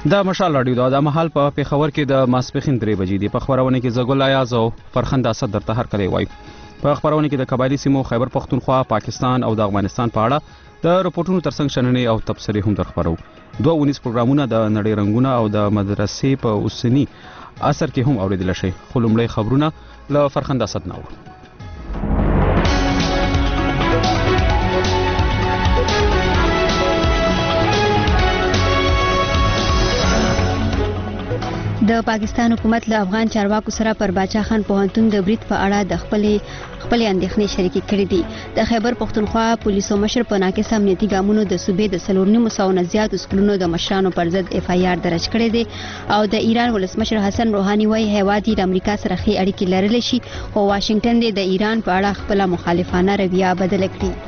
دا مشال راډیو د مهال په پیښور کې د ماسپخین 3 بجې دی. په خبرونه کې زګل ایاز او فرخند اسد درته هر کله وای. په خبرونه کې د قبایلی سیمو خیبر پختونخوا، پاکستان او د افغانستان په اړه د رپورټونو ترڅنګ شننې او تبصرې هم درخبرو. 219 پروګرامونه د نړۍ رنگونه او د مدرسې په اوسنی اثر کې هم اوریدل شي. خلمړی خبرونه له فرخند اسد نو. د پاکستان حکومت له افغان چارواکو سره پر باچا خان پوهنتون د برید په اړه د خپل اندېښنې شریکې کړې دي. د خیبر پختونخوا پولیسو مشر په ناقص امنیتي ګامونو د صوبې د 4.9 زیات سکولونو د مشرانو پر ضد اف آی آر درج کړی دی او د ایران ولسمشر حسن روحاني وايي هیواد د امریکا سره ښې اړیکې لرلی شي، خو واشنگټن د ایران په اړه خپل مخالفانه رویه بدله کړي.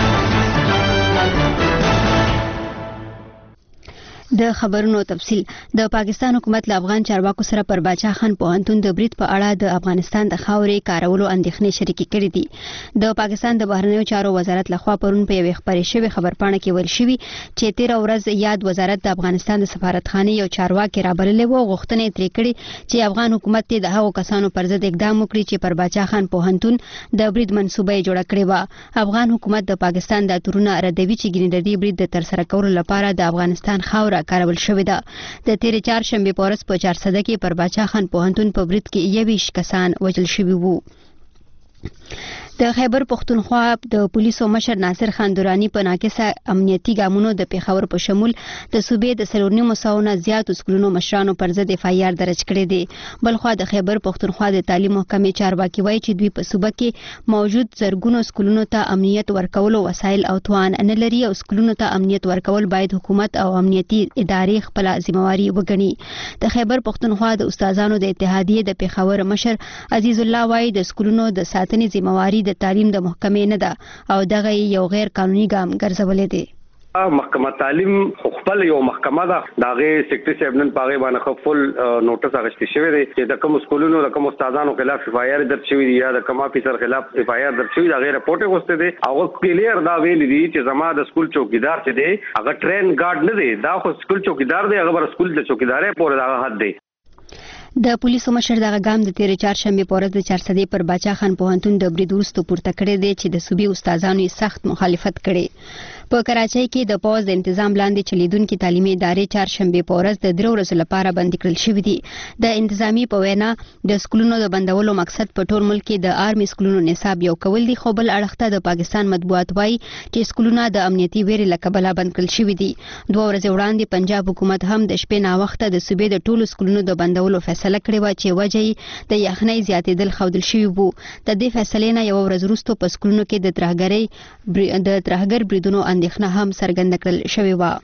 د خبرونو تفصیل. د پاکستان حکومت له افغان چارواکو سره پر باچا خان پوهنتون د برید په اړه د افغانستان د خاورې کارولو اندېښنې شریکې کړې دي. د پاکستان د بهرنیو چارو وزارت لخوا پرون په یوې خبرې شوې خبرپاڼه کې ویل شوی چې 13 ورځ یاد وزارت د افغانستان د سفارتخانې یو چارواکي رابللی و، غوښتنه ترې کړې چې افغان حکومت د هغو کسانو پر ضد اقدام وکړي چې پر باچا خان پوهنتون د برید منصوبه جوړه کړې و. افغان حکومت د پاکستان د تورونه ردوي چې ګینې د دې برید د ترسره کولو لپاره د افغانستان خاوره کارول شوې ده. د تیر چهارشنبه په ورځ په 400 کې پر باچا خان پوهنتون په برید کې 21 کسان وژل شوي وو. د خیبر پختونخوا د پولیسو مشر ناصر خان درانی په ناقصه امنیتي ګامونو د پیښور په شمول د صوبې د 4.9 زیات سکولونو مشرانو پر ضد اف آی آر درج کړی دی. بلخوا د خیبر پختونخوا د تعلیم محکمې چارواکي وایي چې دوی په صوبه کې موجود زرګونو سکولونو ته امنیت ورکولو وسایل او توان نه لري او سکولونو ته امنیت ورکول باید حکومت او امنیتي ادارې خپل ذمہواری وګڼي. د خیبر پختونخوا د استادانو د اتحادیې د پیښور مشر عزیز الله وایي د سکولونو د ساتنې ذمہواری د تعلیم د محکمې نه ده او دغه یو غیر قانوني ګام ګرځولې دي. محکمه تعلیم خپل یو محکمه ده، داغه سیکرټری صاحب نن پاغه باندې خپل نوټس اغشتي شوی دی چې د کوم سکولونو د کوم استادانو خلاف اف آی آر درج شوی دی یا د کوم افیسر خلاف اف آی آر درج شوی دی. غیر رپورټ غوسته دی او کلیر دا ویل دي چې زما د سکول چوکیدار چې دی هغه ټرین ګارد نه دی، دا خو سکول چوکیدار دی، هغه بر سکول د چوکیدارې پورې دا حد دی. د پولیسو مشر دغه ګام د تیر چهارشنبه په ورځ د 400 پر باچا خان پوهنتون د برید وروسته پورته کړی دی چې د صوبې استادانو سخت مخالفت کړي. په کراچۍ کې د پوز د تنظیم لاندې چلیدونکو تعلیمي ادارې چهارشنبه په ورځ د 3 ورځې لپاره بند کړل شوې دي. د انتظامی په وینا د سکولونو د بندولو مقصد په ټول ملک کې د آرمي سکولونو نصاب یو کول دي، خو بل اړخته د پاکستان مطبوعات وایي چې سکولونه د امنیتي ویرې له کبله بند کړل شوې دي. 2 ورځې وړاندې پنجاب حکومت هم د شپې نا وخته د صوبې د ټولو سکولونو د بندولو فیصله کړې و چې وجه د یخنۍ زیاتېدل ښودل شوی وو. د دې فیصلې نه یو ورځ وروسته په سکولونو کې د ترهګر بریدونو اندېښنه هم څرګنده کړل شوې وه.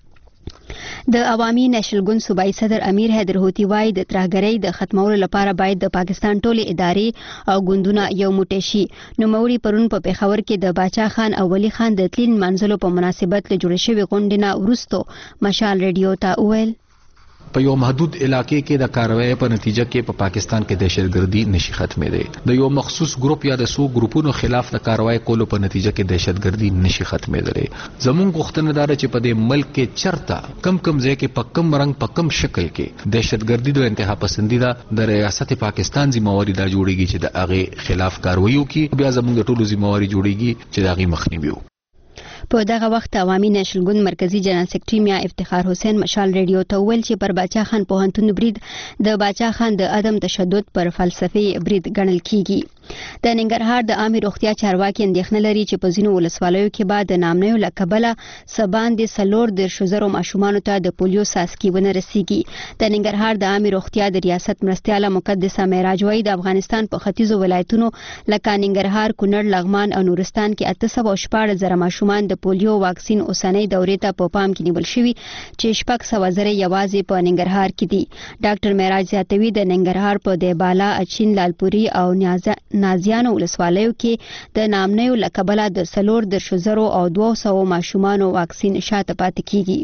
د عوامي نېشنل ګوند صوبایي صدر امیر حیدر هوتي وايي د ترهګرۍ د ختمولو لپاره باید د پاکستان ټولې ادارې او ګوندونه یو موټی شي. نوموړي پرون په پیښور کې د باچا خان او ولی خان د تلین منځلو په مناسبت له جوړې شوې غونډې نه وروسته مشال ریډیو ته وویل په یو محدود علاقې کې د کاروایی په نتیجه کې په پاکستان کې دهشتګردي نشي ختمېدی. د یو مخصوص ګروپ یا د سو ګروپونو خلاف د کاروایی کولو په نتیجه کې دهشتګردي نشي ختمېدلی. زموږ غوښتنه ده چې په دې ملک کې چرته کم ځای کې په کم رنګ په کم شکل کې دهشتګردي د انتها پسندیده د ریاست پاکستان ذمہواری دا جوړیږي چې د هغه خلاف کاروایی وکړي، بیا زموږ ټولو ذمہواری جوړیږي چې د هغه مخنیوي وکړو. په دغه وخت عوامي نېشنل ګوند مرکزی جنرال سیکرټری میا افتخار حسین مشال ریډیو ته ویل چې پر باچا خان پوهنتون برید د باچا خان د عدم تشدد پر فلسفي برید ګڼل کیږي. د ننګرهار د عامه روغتیا چارواکي اندېښنه لري چې په ځینو ولسوالیو کې بعد د نامنیو له کبله سباندې 4.10 ماشومانو ته د پولیو څاڅکي ونه رسیږي. د ننګرهار د عامه روغتیا د ریاست مرستیاله مقدسه معراج وايي د افغانستان په ختیځو ولایتونو لکه ننګرهار، کونړ، لغمان او نورستان کې 814 ماشومان د پولیو واکسین اوسنۍ دورې ته په پام کې نیول شوي چې 600 یوازې په ننګرهار کې دي. ډاکټر معراج زیاتوي د ننګرهار په دیبالا، اچین، لالپوري او نازیانو ولسوالیو کې د نامنیو له کبله د 4.10 او 200 ماشومانو واکسین شاته پاتې کیږي.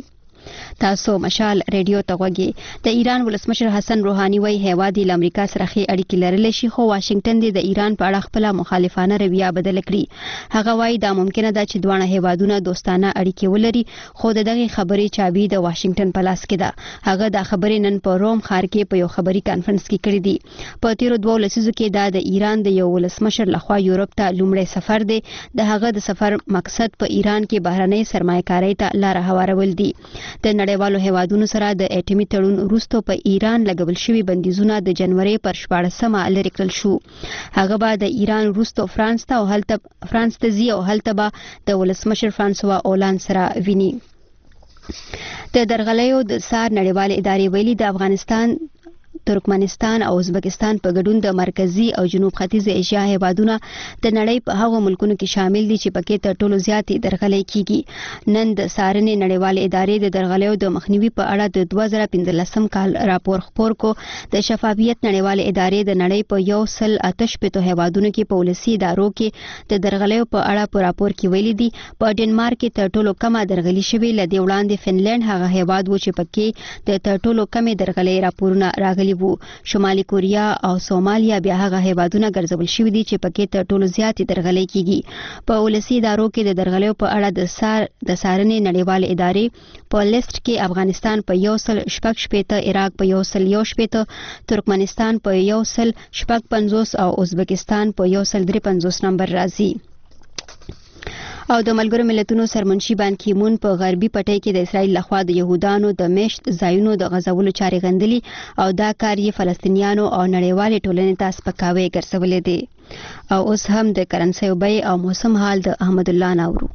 تاسو مشال ریډیو ته غوږی د ایران ولسمشر حسن روحاني وایي هیواد د امریکا سره ښې اړیکې لرلې شي خو واشنگټن د ایران په اړه خپل مخالفانه رویه بدل کړي هغه وایي دا ممکنه ده چې دوه هیوادونه دوستانه اړیکې ولري خو دغه خبرې چابي د واشنگټن په لاس کې ده هغه د خبرې نن په روم ښار کې په یو خبري کانفرنس کې کړې دي په تیرو 2 لسیزو کې د ایران د یو ولسمشر لخوا یورپ ته لومړی سفر دی د هغه د سفر مقصد په ایران کې بهرنۍ سرمایه‌کاري ته لار هوارول دي د نړیوالو هیوادونو سره د اټومي تړون وروسته په ایران لګول شوی بندیزونه د جنوري پر 14مه لرې کړل شو هغه به د ایران وروسته فرانس ته ځي او هلته به د ولسمشر فرانسوا اولان سره ویني د درغلیو د سار نړیوال ادارې ویلي د افغانستان ترکمنستان او ازبکستان په ګډون د مرکزی او جنوب ختیځ ایشیا هیوادونه د نړۍ په هغو ملکونو کې شامل دي چې پکې تر ټولو زیاتې درغلۍ کیږي نن د سارنې نړیوال ادارې د درغلیو د مخنیوي په اړه د 2015 کال راپور خپور کو د شفافیت نړیوال ادارې د نړۍ په 188 هیوادونو کې په ولسي ادارو کې د درغلیو په اړه په راپور کې ویلي دي په ډنمارک کې تر ټولو کمه درغلي شوې لدی وړاندې فنلند هغه هیواد و چې پکې د تر ټولو کمې درغلۍ راپورونه راغلي شمالي کوریا او سومالیا بیا هغه هیوادونه ګرځول شوی دي چې پکې تر ټولو زیاتې درغلۍ کیږي په ولسی ادارو کې د درغلیو په اړه د سارنې نړیوال ادارې په لیست کې افغانستان په 116 عراق په 116 ترکمنستان په 155 او ازبکستان په 153 نمبر راځي او د ملګرو ملتونو سرمنشي بان کی مون په غربي پټي کې د اسرایل لخوا د يهودانو د مشت ځایونو د غزولو چارې غندلي او دا کار یې فلسطینیانو او نړیوالې ټولنې ته سپکاوی ګرځولې دي او اوس هم د کرنسي بیې او موسم حال د احمد الله ناورو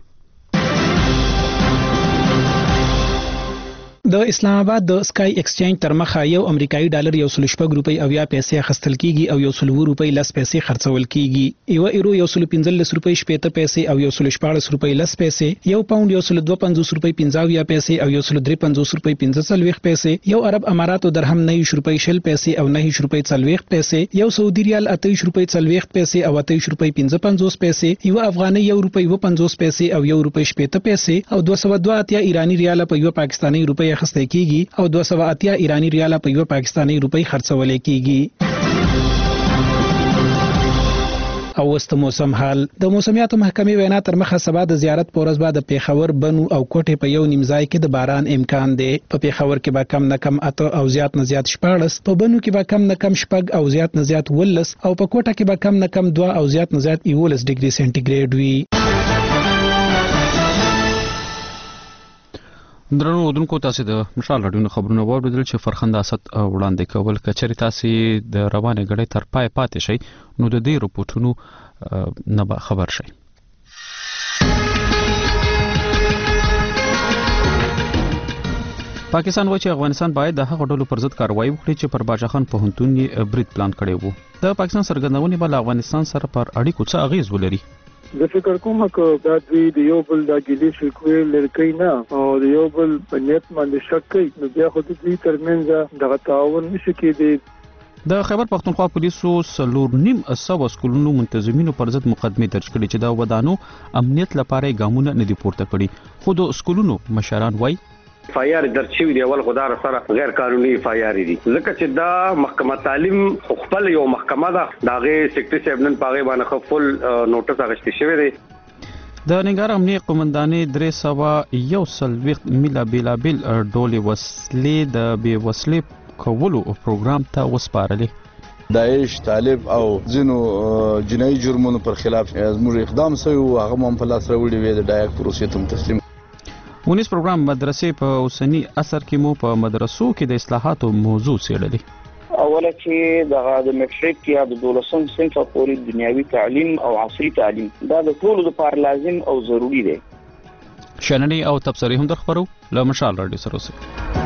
د اسلام آباد د سکای ایکسچینج تر مخه یو امریکایي ډالر 1.6 روپۍ او یا پیسې اخیستل کیږي او 1.2 روپۍ لس پیسې خرڅول کیږي یو ایرو 1.15 روپۍ 70 پیسې او 1.14 روپۍ لس پیسې یو پاوند 1.25 روپۍ 50 یا پیسې او 1.53 روپۍ 45 پیسې یو عرب اماراتو درهم 9 روپۍ 10 پیسې او 9 روپۍ 40 پیسې یو سعودي ریال 28 روپۍ 40 پیسې او 28 روپۍ 55 پیسې یو افغاني 1 روپۍ 50 پیسې او 1 روپۍ 70 پیسې او 202 ایرانی ریال په یو پاکستاني روپۍ اخیستل کیږي او 280 ایرانی ریال په یو پاکستاني روپۍ خرڅول کیږي او وست موسم حال د موسمیاتو محکمې وینا تر مخه سبا د زیارت پورز بعد د پیښور بنو او کوټه په یو نیمځای کې د باران امکان دی په پیښور کې به کم نه کم 8 او زیات نه زیات 14 په بنو کې به کم نه کم 10 او زیات نه زیات 19 او په کوټه کې به کم نه کم 2 او زیات نه زیات 11 ډیګري سنټیګریډ وي درنو ودونکو تاسو د مشال راډیو خبرونه واوریدل چې فرخنده اسد وړاندې کول کچري تاسو د روانه غړې تر پای پاتې شي نو د دې رپورټونو نه خبر شي پاکستان وایي چې افغانستان باید د هغو ډلو پر ضد کاروایی وکړي چې پر باچا خان پوهنتون یې برید پلان کړی وو د پاکستان سرګردونې بل افغانستان سره پر اړیکو څه اغیز ولري د فکر کوم چې دا د یو بل د ګیلې شکوې لرکې نه او د یو بل په نیت باندې شک کوي نو بیا خو د دې ترمنځ دغه تعاون نشي کېدی د خیبر پختونخوا پولیسو 4.5 سکولونو منتظمینو پر ضد مقدمه درج کړې چې د ودانو امنیت لپاره ګامونه نه دي پورته کړي خو د سکولونو مشران وایي فایار درچوي دی اول خدای سره غیر قانوني فایار دي ځکه چې دا محکمه تعلیم خپل یو محکمه ده داغه سیکریټری سیبنن پاغه باندې خپل نوټس اغشتي شوی دی د ننګرهار امنیه قومندانې 301 میلا بیلابل ډولې وسلې د بې وسلې کولو پروګرام ته وسپارلې داعش طالب او ځینو جنایي جرمونو پر خلاف زموږ اقدام شوی او هغه هم په لاس راوړي وي د ډایک پروسې ته تسلیم ونیس پروګرام مدرسې په اوسنی اثر کې مو په مدرسو کې د اصلاحاتو موضوع څېړلې اوله چې د میټریک یا د 12م صنف پورې دنیوي تعلیم او عصري تعلیم دا د ټولو لپاره لازم او ضروری دی شننې او تبصرې هم درخبرو له مشال راډیو سره اوسئ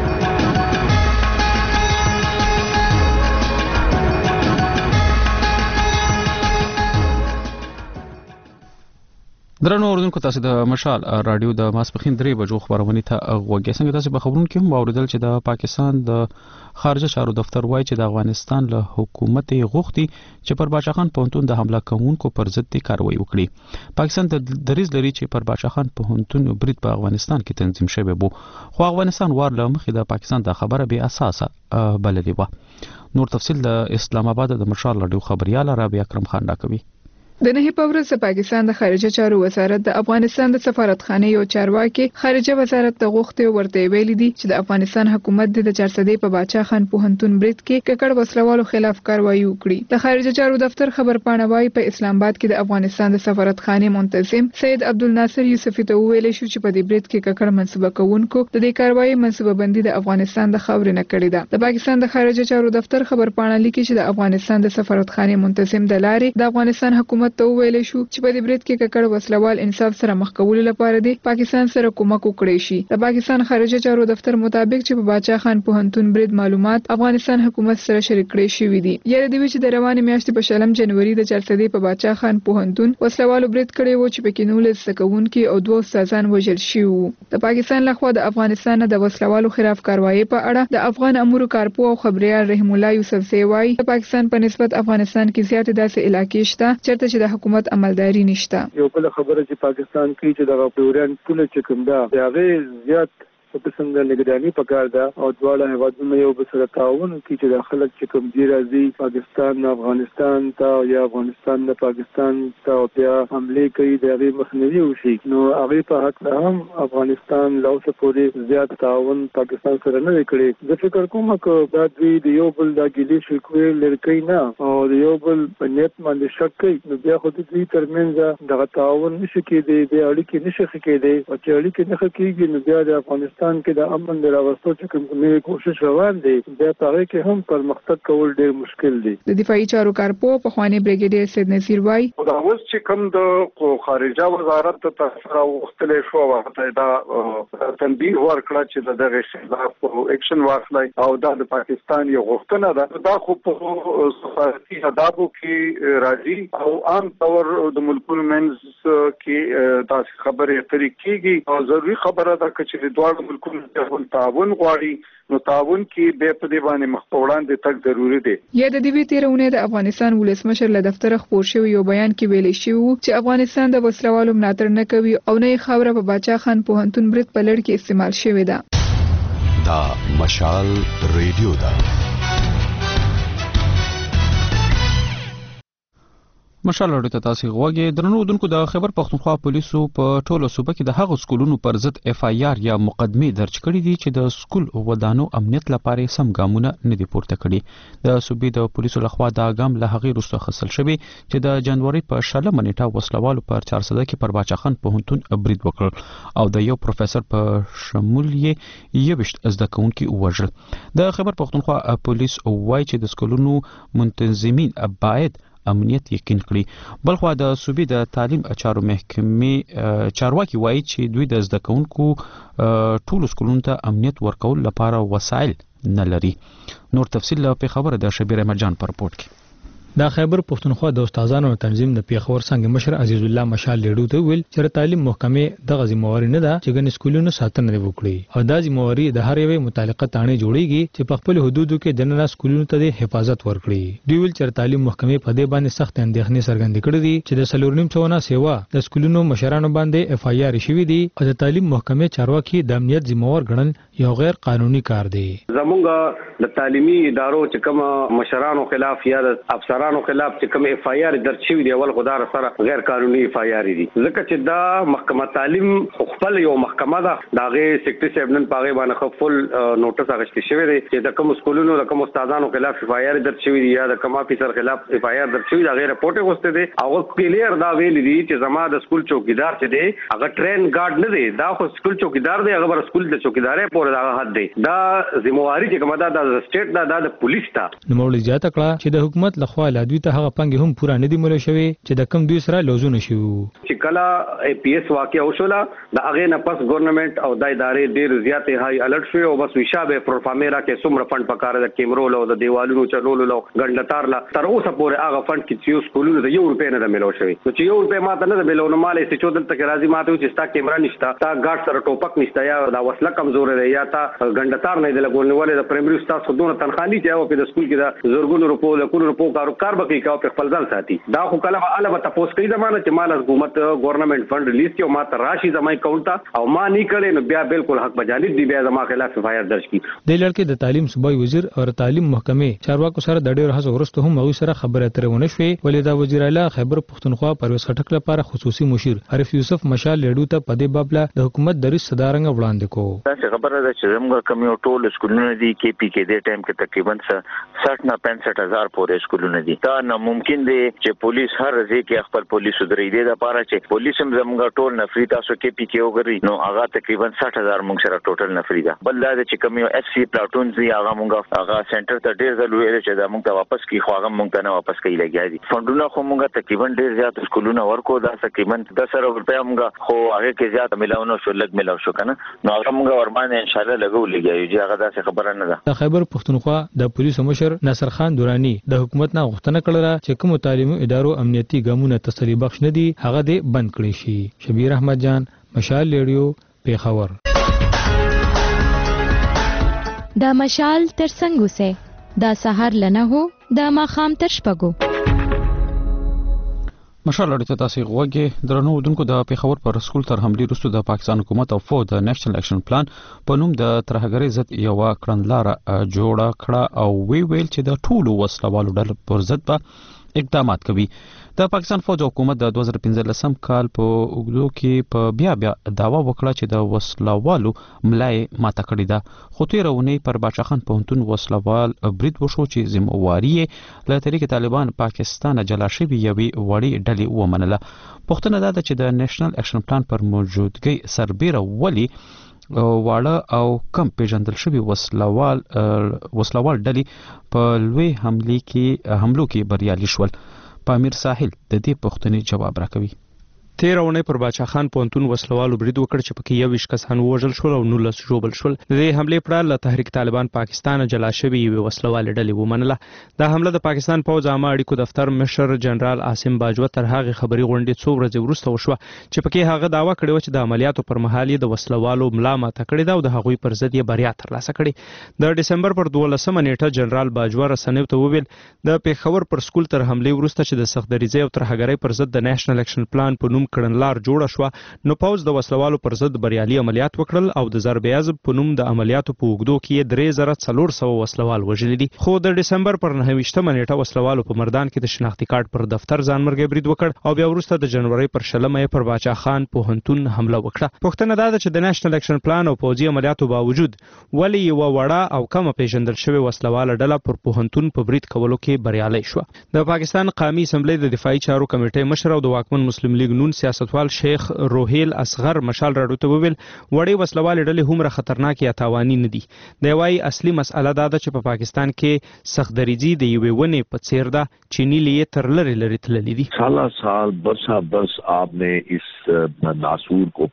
درنو اوردونکو تاسو د مشال رادیو د ماسپخین 3 بجو خبرونه ته غوږی څنګه تاسو په خبرونو کې موریدل چې د پاکستان د خارجه چارو دفتر وایي چې د افغانستان له حکومت غوښتي چې پر باچا خان پونتون د حمله کوونکو پر ضد کاروایی وکړي. پاکستان د دریز لري چې پر باچا خان پونتون برید په افغانستان کې تنظیم شوی وو، خو افغانستان وار له مخې د پاکستان د خبره به اساسه بللې و. نور تفصیل د اسلام آباد د مشال رادیو خبريال رابعه اکرم خان راکوي. د نهي په ورځ د پاکستان د خارجه چارو وزارت د افغانستان د سفارتخانه یو چارواکي خارجه وزارت ته غوښتي ورته ویلي دي چې د افغانستان حکومت د 400 په باچا خان پوهنتون برید کې ککړ وسلوالو خلاف کاروایی وکړي. د خارجه چارو دفتر خبرپاڼه وايي په اسلام آباد کې د افغانستان د سفارتخانه منتظم سید عبدالناصر یوسفی ته ویل شو چې په دې برید کې ککړ منسوبه کوونکو د دې کاروایی منسوبه بندي د افغانستان د خاورې نه کړې ده. د پاکستان د خارجه چارو دفتر خبرپاڼه لیکي چې د افغانستان د سفارتخانه منتظم د لارې د افغانستان حکومت ته ویل شو چې په دې برید کې ککړ وسلوال انصاف سره مخ کولو لپاره دی پاکستان سره کومک وکړي شي. د پاکستان خارجه چارو دفتر مطابق چې په باچا خان پوهنتون برید معلومات افغانستان حکومت سره شریک کړي شوې دي. یره دی چې د روانې میاشتې په شلم جنوري د 400 په باچا خان پوهنتون وسلوالو برید کړي وو چې پکې 19 سکونکي او 2 استادان وژل شوي وو. د پاکستان لخوا د افغانستان د وسلوالو خلاف کاروایی په اړه د افغان امور کارپو او خبريال رحم الله یوسف زیوای د پاکستان په نسبت افغانستان کې زیات داسې علاقې شته چیرته چې د حکومت عملداري نشته. یو بل خبره چې پاکستان کې چې د غوړان پوله چې کوم دا هغه زیات په څنګه نگرانی پکار ده او دواړه هیوادونو یو بل سره تعاون کوي چې د خلک چې کوم دی راځي پاکستان افغانستان ته یا افغانستان د پاکستان ته بیا حمله کوي د هغه مخنیوي وشي. نو هغه په حق هم افغانستان له اوسه پورې زیات تعاون پاکستان سره نه کړی. زه فکر کوم چې دا دوی د یو بل د ګیلې شکوې لړکې نه او د یو بل په نیت باندې شک کوي نو بیا خو دوی ترمنځ دغه تعاون نشي کېدی، د اړیکې نشي کېدی او چې اړیکې نه کېږي نو بیا د افغانستان کې د امن د راوستلو چې کومه کوشش روان دي بیا هغه کې هم پرمختګ کول ډېر مشکل دي. د دفاعي چارو کارپو په خواني بریګیډیر سید نصیر وای دا اوس چې کوم د خارجه وزارت ته تاسو وختلې شو وخت دا تنبیه ورکړه چې دغه خلاف اکشن واخلای او دا د پاکستان یو غوښتنه ده. دا خو په سفارتي آدابو کې راځي او عام طور د ملکونو منځ کې تاسو خبرې اترې کیږي او ضروري خبره ده چې دوه ملکونو ته تعاون غواړي نو تعاون کې به په دې باندې مخ په وړاندې تک ضروری دی. یا د دې تیرونه د افغانستان ولسمشر له دفتر خبر شوی یو بیان کې ویل شوی چې افغانستان د وسلوالو ملاتړ نه کوي او نه خاوره په باچا خان پوهنتون برید په لړ کې استعمال شوی ده. دا مشال ریډیو ده. مشال رادیو ته تاسو غوږی درنو دونکو د خیبر پختونخوا پولیسو په ټولو صوبه کې د هغو سکولونو پر ضد اف آی آر یا مقدمه درج کړي دي چې د سکول ودانو امنیت لپاره سم ګامونه نه دي پورته کړي. د صوبې د پولیسو لخوا دا ګام له هغې وروسته اخیستل شوی چې د جنوري په 16 نیټه وسلوالو پر 400 کې پر باچا خان پوهنتون برید وکړ او د یو پروفیسور په شمول یې 21 زده کوونکي ووژل. د خیبر پختونخوا پولیس وایي چې د سکولونو منتظمین باید امنیت یقین کړي. بلخوا د صوبې د تعلیم چارو محکمې چارواکي وایي چې دوی د زده کوونکو ټولو سکولونو ته امنیت ورکول لپاره وسایل نه لري. نور تفصیل په خبره د شبیر احمد جان پر رپورت کې. د خیبر پختونخوا د استادانو تنظیم د پیښور څنګه مشر عزیز الله مشال لیډو ته ویل چې تعلیم محکمې دغه ذمہواری نه ده چې ګڼ سکولونو ساتنه وکړي او دا ذمہواری د هر یوې متعلقه تانې جوړیږي چې په خپل حدودو کې د نه سکولونو ته حفاظت ورکړي. دوی ویل چې تعلیم محکمې په دې باندې سخت اندېښنې څرګندې کړې دي چې د سلورنیم چونه سیوا د سکولونو مشرانو باندې اف آی آر شوی دي او د تعلیم محکمې چارواکي د امنیت ذمہوار ګڼل یو غیر قانوني کار دی. زمونږ د تعلیمي ادارو چې کوم مشرانو خلاف یا د افسرانو خلاف چې کوم اف آی آر درج شوی دی اول خدای سره غیر قانوني اف آی آر دي ځکه چې دا محکمه تعلیم خپل یو محکمه ده داغه سیکریټری صاحب نن پاغه باندې خپل نوټس اغشتي شوی دی چې د کوم سکولونو د کوم استادانو خلاف اف آی آر درج شوی دی یا د کوم افسر خلاف اف آی آر درج شوی دی غیر رپورټ غوسته دي او کلیر دا ویل دي چې زما د سکول چوکیدار چې دی هغه ټرین ګارد نه دی دا خو سکول چوکیدار دی هغه بر سکول د چوکیدارې پورې دا حد دی دا ذمہواری چې کومه ده د سټیټ دا د پولیس ته نوموړي زیاته کړه چې د حکومت لخوا لا دوی ته هغه پنګ هم پورا نه دی مول شوی چې د کم دوی سره لوزونه شو چې کله پی ایس واقع وشولا د هغه نه پس ګورنمنت او د ادارې ډېر زیاتې هاي الرټ شوی او بس وشابه پرفارمیرا کې څومره فند پکاره د کیمرو له د دیوالونو چلولو له غندلتار له تر اوسه پورې هغه فند کې چې سکولونو د €1 نه ملو شوی نو چې €1 ماته نه ملو نو مالې چې چودل تک راځي ماته چې ستا کیمرا نشته تا ګارد سره ټوپک نشته یا دا وسله کمزور دی یا تا غندلتار نه دی لګولنه د پرایمري استاد خودونه تنخواه دي او په د سکول کې د زورګونو روپو د کورونو روپو کار بکی کا په خپل ځان ساتي دا خو کله به تاسو کوي زمانه چې مال حکومت ګورنمنت فند ریلیز کیو ما ته راشي زمای کاونټا او ما نه کړي نو بیا بالکل حق بجانب دی بیا زما خلاف FIR درج کی د لړکې د تعلیم صوبایي وزیر او تعلیم محکمې چارواکو سره د ډېر هڅو وروسته هم هغوی سره خبرې اترې ونه شوې ولې دا وزیر اعلی خیبر پښتونخوا پرویز خټک لپاره خصوصي مشیر عارف یوسف مشال لیډو ته په دې باب د حکومت د ریس صدارنګ وړاندې کو دا خبره ده چې زموږ کمیو ټول سکولونه دي کې پی کې د ټایم کې تقریبا 60 نه 65 هزار پورې سکولونه دي دا ناممکن دی چې پولیس هر ځای کې خپل پولیس درې دی د لپاره چې پولیس هم زموږ ټول نفری تاسو کې پی کې وګورئ نو هغه تقریبا 60,000 موږ سره ټوټل نفری ده بل دا چې کمیو اف سی پلاټون دی هغه موږ هغه سنټر ته ډیر ځل ویل چې دا موږ ته واپس کی خو هغه موږ ته نه واپس کوي لګیا دي فندونه خو موږ تقریبا ډیر زیات سکولونه ورکو دا تقریبا 10,000 روپیا موږ خو هغه کې زیات ملاونه شو لګ ملاو شو کنه نو هغه موږ ورمانه ان شاء الله لګو لګیو چې هغه داسې خبره نه ده د خیبر پښتونخوا د پولیسو مشر ناصر خان دورانی د حکومت نه غوښتنه کړله چې کوم تعلیمي ادارو امنیتي ګامونه تسلی بخش نه دي هغه دې بند کړي شي شبیر احمد جان مشال ریډیو پیښور دا مشال تر څنګه سه دا سحر لنه هو دا ماخام تر شپګو مشال اړیته تاسو غوږی درنو ودونکو د پیښور پر سکول تر حمله وروسته د پاکستان حکومت او فوج د نېشنل اکشن پلان په نوم د ترهګرۍ ضد یو کړنلار جوړه کړه او ویل چې د ټولو وسلوالو ډلو پر ضد به اقدامات کوي د پاکستان فوج حکومت د 2015 کال په اوګدو کې په بیا داوا وکړه چې د وسلوالو ملای ماته کړی ده خو تیرونه پر باچاخان پونتون وسلوال برید وشو چې ذمہواری له طریق طالبان پاکستان جلا شوی یوي وړي ډلې ومنله پښتنه ده چې د نېشنل اکشن پلان پر موجودګي سربېره ولی واړه او کم پیژندل شوی وسلوال ډلې په لوی حملو کې بریالي شول پامیر ساحل د دې پوښتنې جواب راکوي 13 ونې پر باچا خان پونتون وسلوالو برید وکړ چې پکې 21 کسان وژل شول او 19 ژوبل شول د دې حمله پر له تحریک طالبان پاکستان جلا شوی یو وسلوال ډلې ومنله دا حمله د پاکستان پوځ عامه اړیکو دفتر مشر جنرال عاصم باجوه تر هغه خبري غونډې څو ورځې وروسته وشوه چې پکې هغه داوا کړی چې د عملیاتو پر مهال د وسلوالو ملا ماته کړی دا او د هغوی پر ضد یې بریا ترلاسه کړې د دسمبر پر 12 نیټه جنرال باجوه رسنیو ته وویل د پیښور پر سکول تر حمله وروسته چې د سختدریزۍ او ترهګرۍ پر ضد د نېشنل اکشن پلان په نوم کړنلار جوړه شو نو پوز د وسلوالو پر ضد بریالي عملیات وکړل او د ضرب عزب په نوم د عملیاتو په وګدو کې 3400 وسلوال وژل دي خو د دسمبر پر 9 نیټه وسلوالو په مردان کې د شناختی کارت پر دفتر ځانمرګي برید وکړ او بیا وروسته د جنوري پر 16 پر باچا خان پوهنتون حمله وکړه پښتنه دا چې د نېشنل اکشن پلان او پوځي عملیاتو باوجود ولی یو وړه او کم پیژندل شوی وسلوال ډله پر پوهنتون په برید کولو کې بریالي شو د پاکستان قومي اسمبلی د دفاعي چارو کمیټې مشر او د واکمن مسلم لیگ نون سیاستوال شیخ روهیل اصغر مشال راډیو ته وویل وړي وسلوال ډلې هومره خطرناکي یا تاواني نه دي د وايي اصلي مسأله دا ده چې په پاکستان کې سختدریزي د یوې ونې په څیر ده چې نیلې تر لری تللې دي سال برس आपने इस नासूर को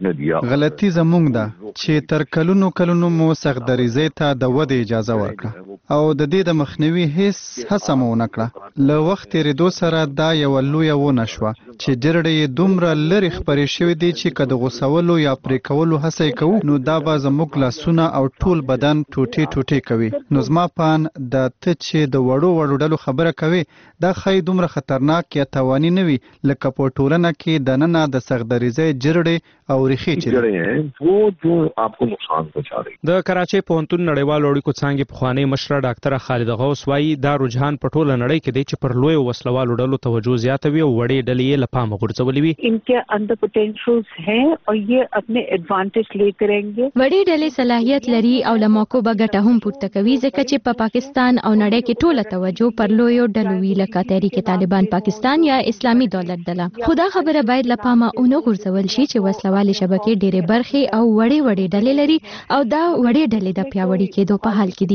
غلطی زمونږ ده چې تر کلونو مو سختدریزۍ ته د ودې اجازه ورکړه او د دې د مخنیوي هیڅ هڅه مو ونه کړه له وخت تېرېدو سره دا یو لویه ونه شوه چې جرړې یې دومره لرې خپرې شوې دي چې که د غوڅولو یا پرې کولو هڅه یې کوو نو دا به زموږ لاسونه او ټول بدن ټوټې کوي نو زما پان د ته چې د وړو ډلو خبره کوي دا ښایي دومره خطرناک یا تاواني نه وي لکه په ټولنه کې دننه د سختدریزۍ جرړې او ریخي چې وہ جو آپ کو نقصان پہنچا رہی د کراچۍ پوهنتون نړیوال اړیکو څانګې پخوانی مشره ډاکټره خالده غوث وايي دا رجحان په ټوله نړۍ کې دی چې پر لوی وسلوالو ډلو توجه زیاتوي او وړې ډلې یې له پامه غورځولې وي इनके अंदर पोटेंशियल्स हैं और ये अपने एडवांटेज लेते रहेंगे وړې ډلې صلاحیت لري او له موقعو به ګټه هم پورته کوي ځکه چې په پاکستان او نړۍ کې ټوله توجه پر لویو ډلو وی لکه تحریک طالبان پاکستان یا اسلامي دولت ډله خو دا خبره باید له پامه ونه غورځول شي چې وسلوالې شبکې ډېرې برخې او وړې ډلې لري او دا وړې ډلې د پیاوړي کېدو په حال کې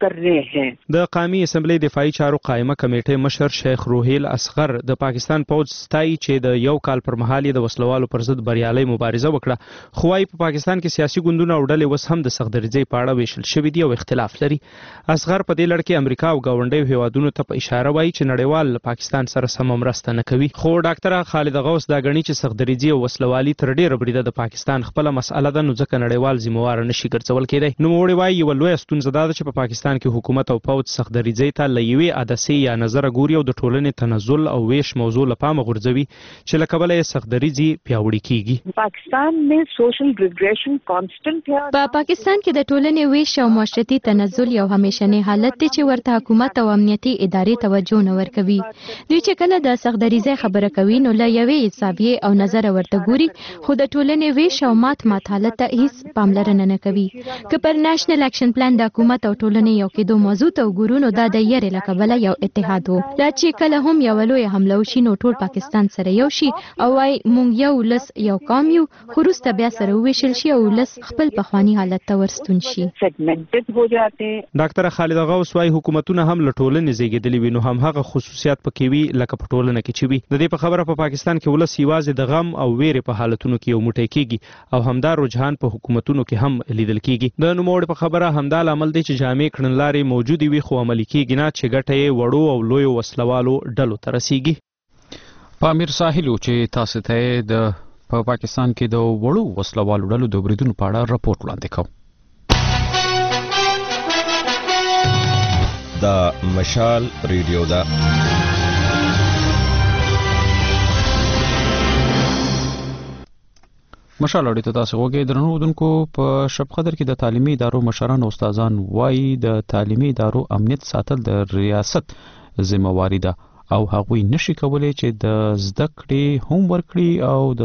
دي د قومي اسمبلی دفاعي چارو قائمه کمیټې مشر شیخ روهیل اصغر د پاکستان پوځ ستایي چې د یو کال پر مهال د وسلوالو پر ضد بریالي مبارزه وکړه خو وايي په پاکستان کې سیاسي ګوندونه او ډلې وس هم د سختدریزۍ په اړه ویشل شوي دي او اختلاف لري. اصغر په دې لړ کې امریکا او ګاونډیو هیوادونو ته په اشاره وایي چې نړیوال پاکستان سره سم مرسته نه کوي. خو ډاکټر خالد غوث دا غني چې سختدریزۍ او وسلوالي تر ډیره بریده د پاکستان خپل مسأله ده نو ځکه نړیوال ذمہوار نشي ګرځول کېدای. نو موږ وایي یو لوی ستونزه ده چې په پاکستان کې حکومت او پوځ سختدریزۍ ته لوي عدسي یا نظر ګوري او د ټولنې تنزل او ویش موضوع لپاره غورځوي چې لکبل یې سختدریزۍ پیاوړی کیږي. پاکستان में सोशल रिग्रेशन कांस्टेंट है. په پاکستان کې د ټولنې ویش او معاشرتي تنزل یو همیشنی حالت دی چې ورته حکومت او امنیتي ادارې توجه نه ورکوي. دوی چې کله د سختدریزۍ خبره کوي نو له یوې حسابي او نظر ورته ګوري خو د ټولنې ویش او مات حالت ته هیڅ پاملرنه نه کوي. که پر نېشنل اکشن پلان د حکومت او ټولنې یو کېدو موضوع ته وګورو نو دا د یری لکبله یو اتحاد وو. دا چې کله هم یو لوی حمله وشي نو ټول پاکستان سره یو شي او وايي مونږ یو لس یو قوم یو خو وروسته بیا سره وویشل شي او لس خپل پخوانی حالت ته ورستون شي. ډاکټر خالد غوث وايي حکومتونه هم له ټولنې زیږیدلي وي نو هم هغه خصوصیات پکې وي لکه په ټولنه کې چې وي. د دې په خبره په پاکستان کې ولس یوازې د غم او ویرې په حالتونو کې یو موټی کیږي او همدا رجحان په حکومتونو کې هم لیدل کیږي. د نوموړي په خبره همدا عمل دی چې جامع کړنلارې موجودي وي خو عملي کیږي نه چې ګټه یې وړو او لوی وسلوالو ډلو ته رسیږي. پامیر ساحل چې تاسو ته د په پاکستان کې د وړو وسلوالو ډلو د بریدونو په اړه راپورټ وړاندې کوم. دا مشال ریډیو دا مشال اړیته تاسو وګورئ درنو دونکو په شب قدر کې د تعلیمي ادارو مشران او استادان وایي د تعلیمي ادارو امنیت ساتل د ریاست ذمہواری ده او هغوی نشي کولای چې د زده کړې هم ورکړي او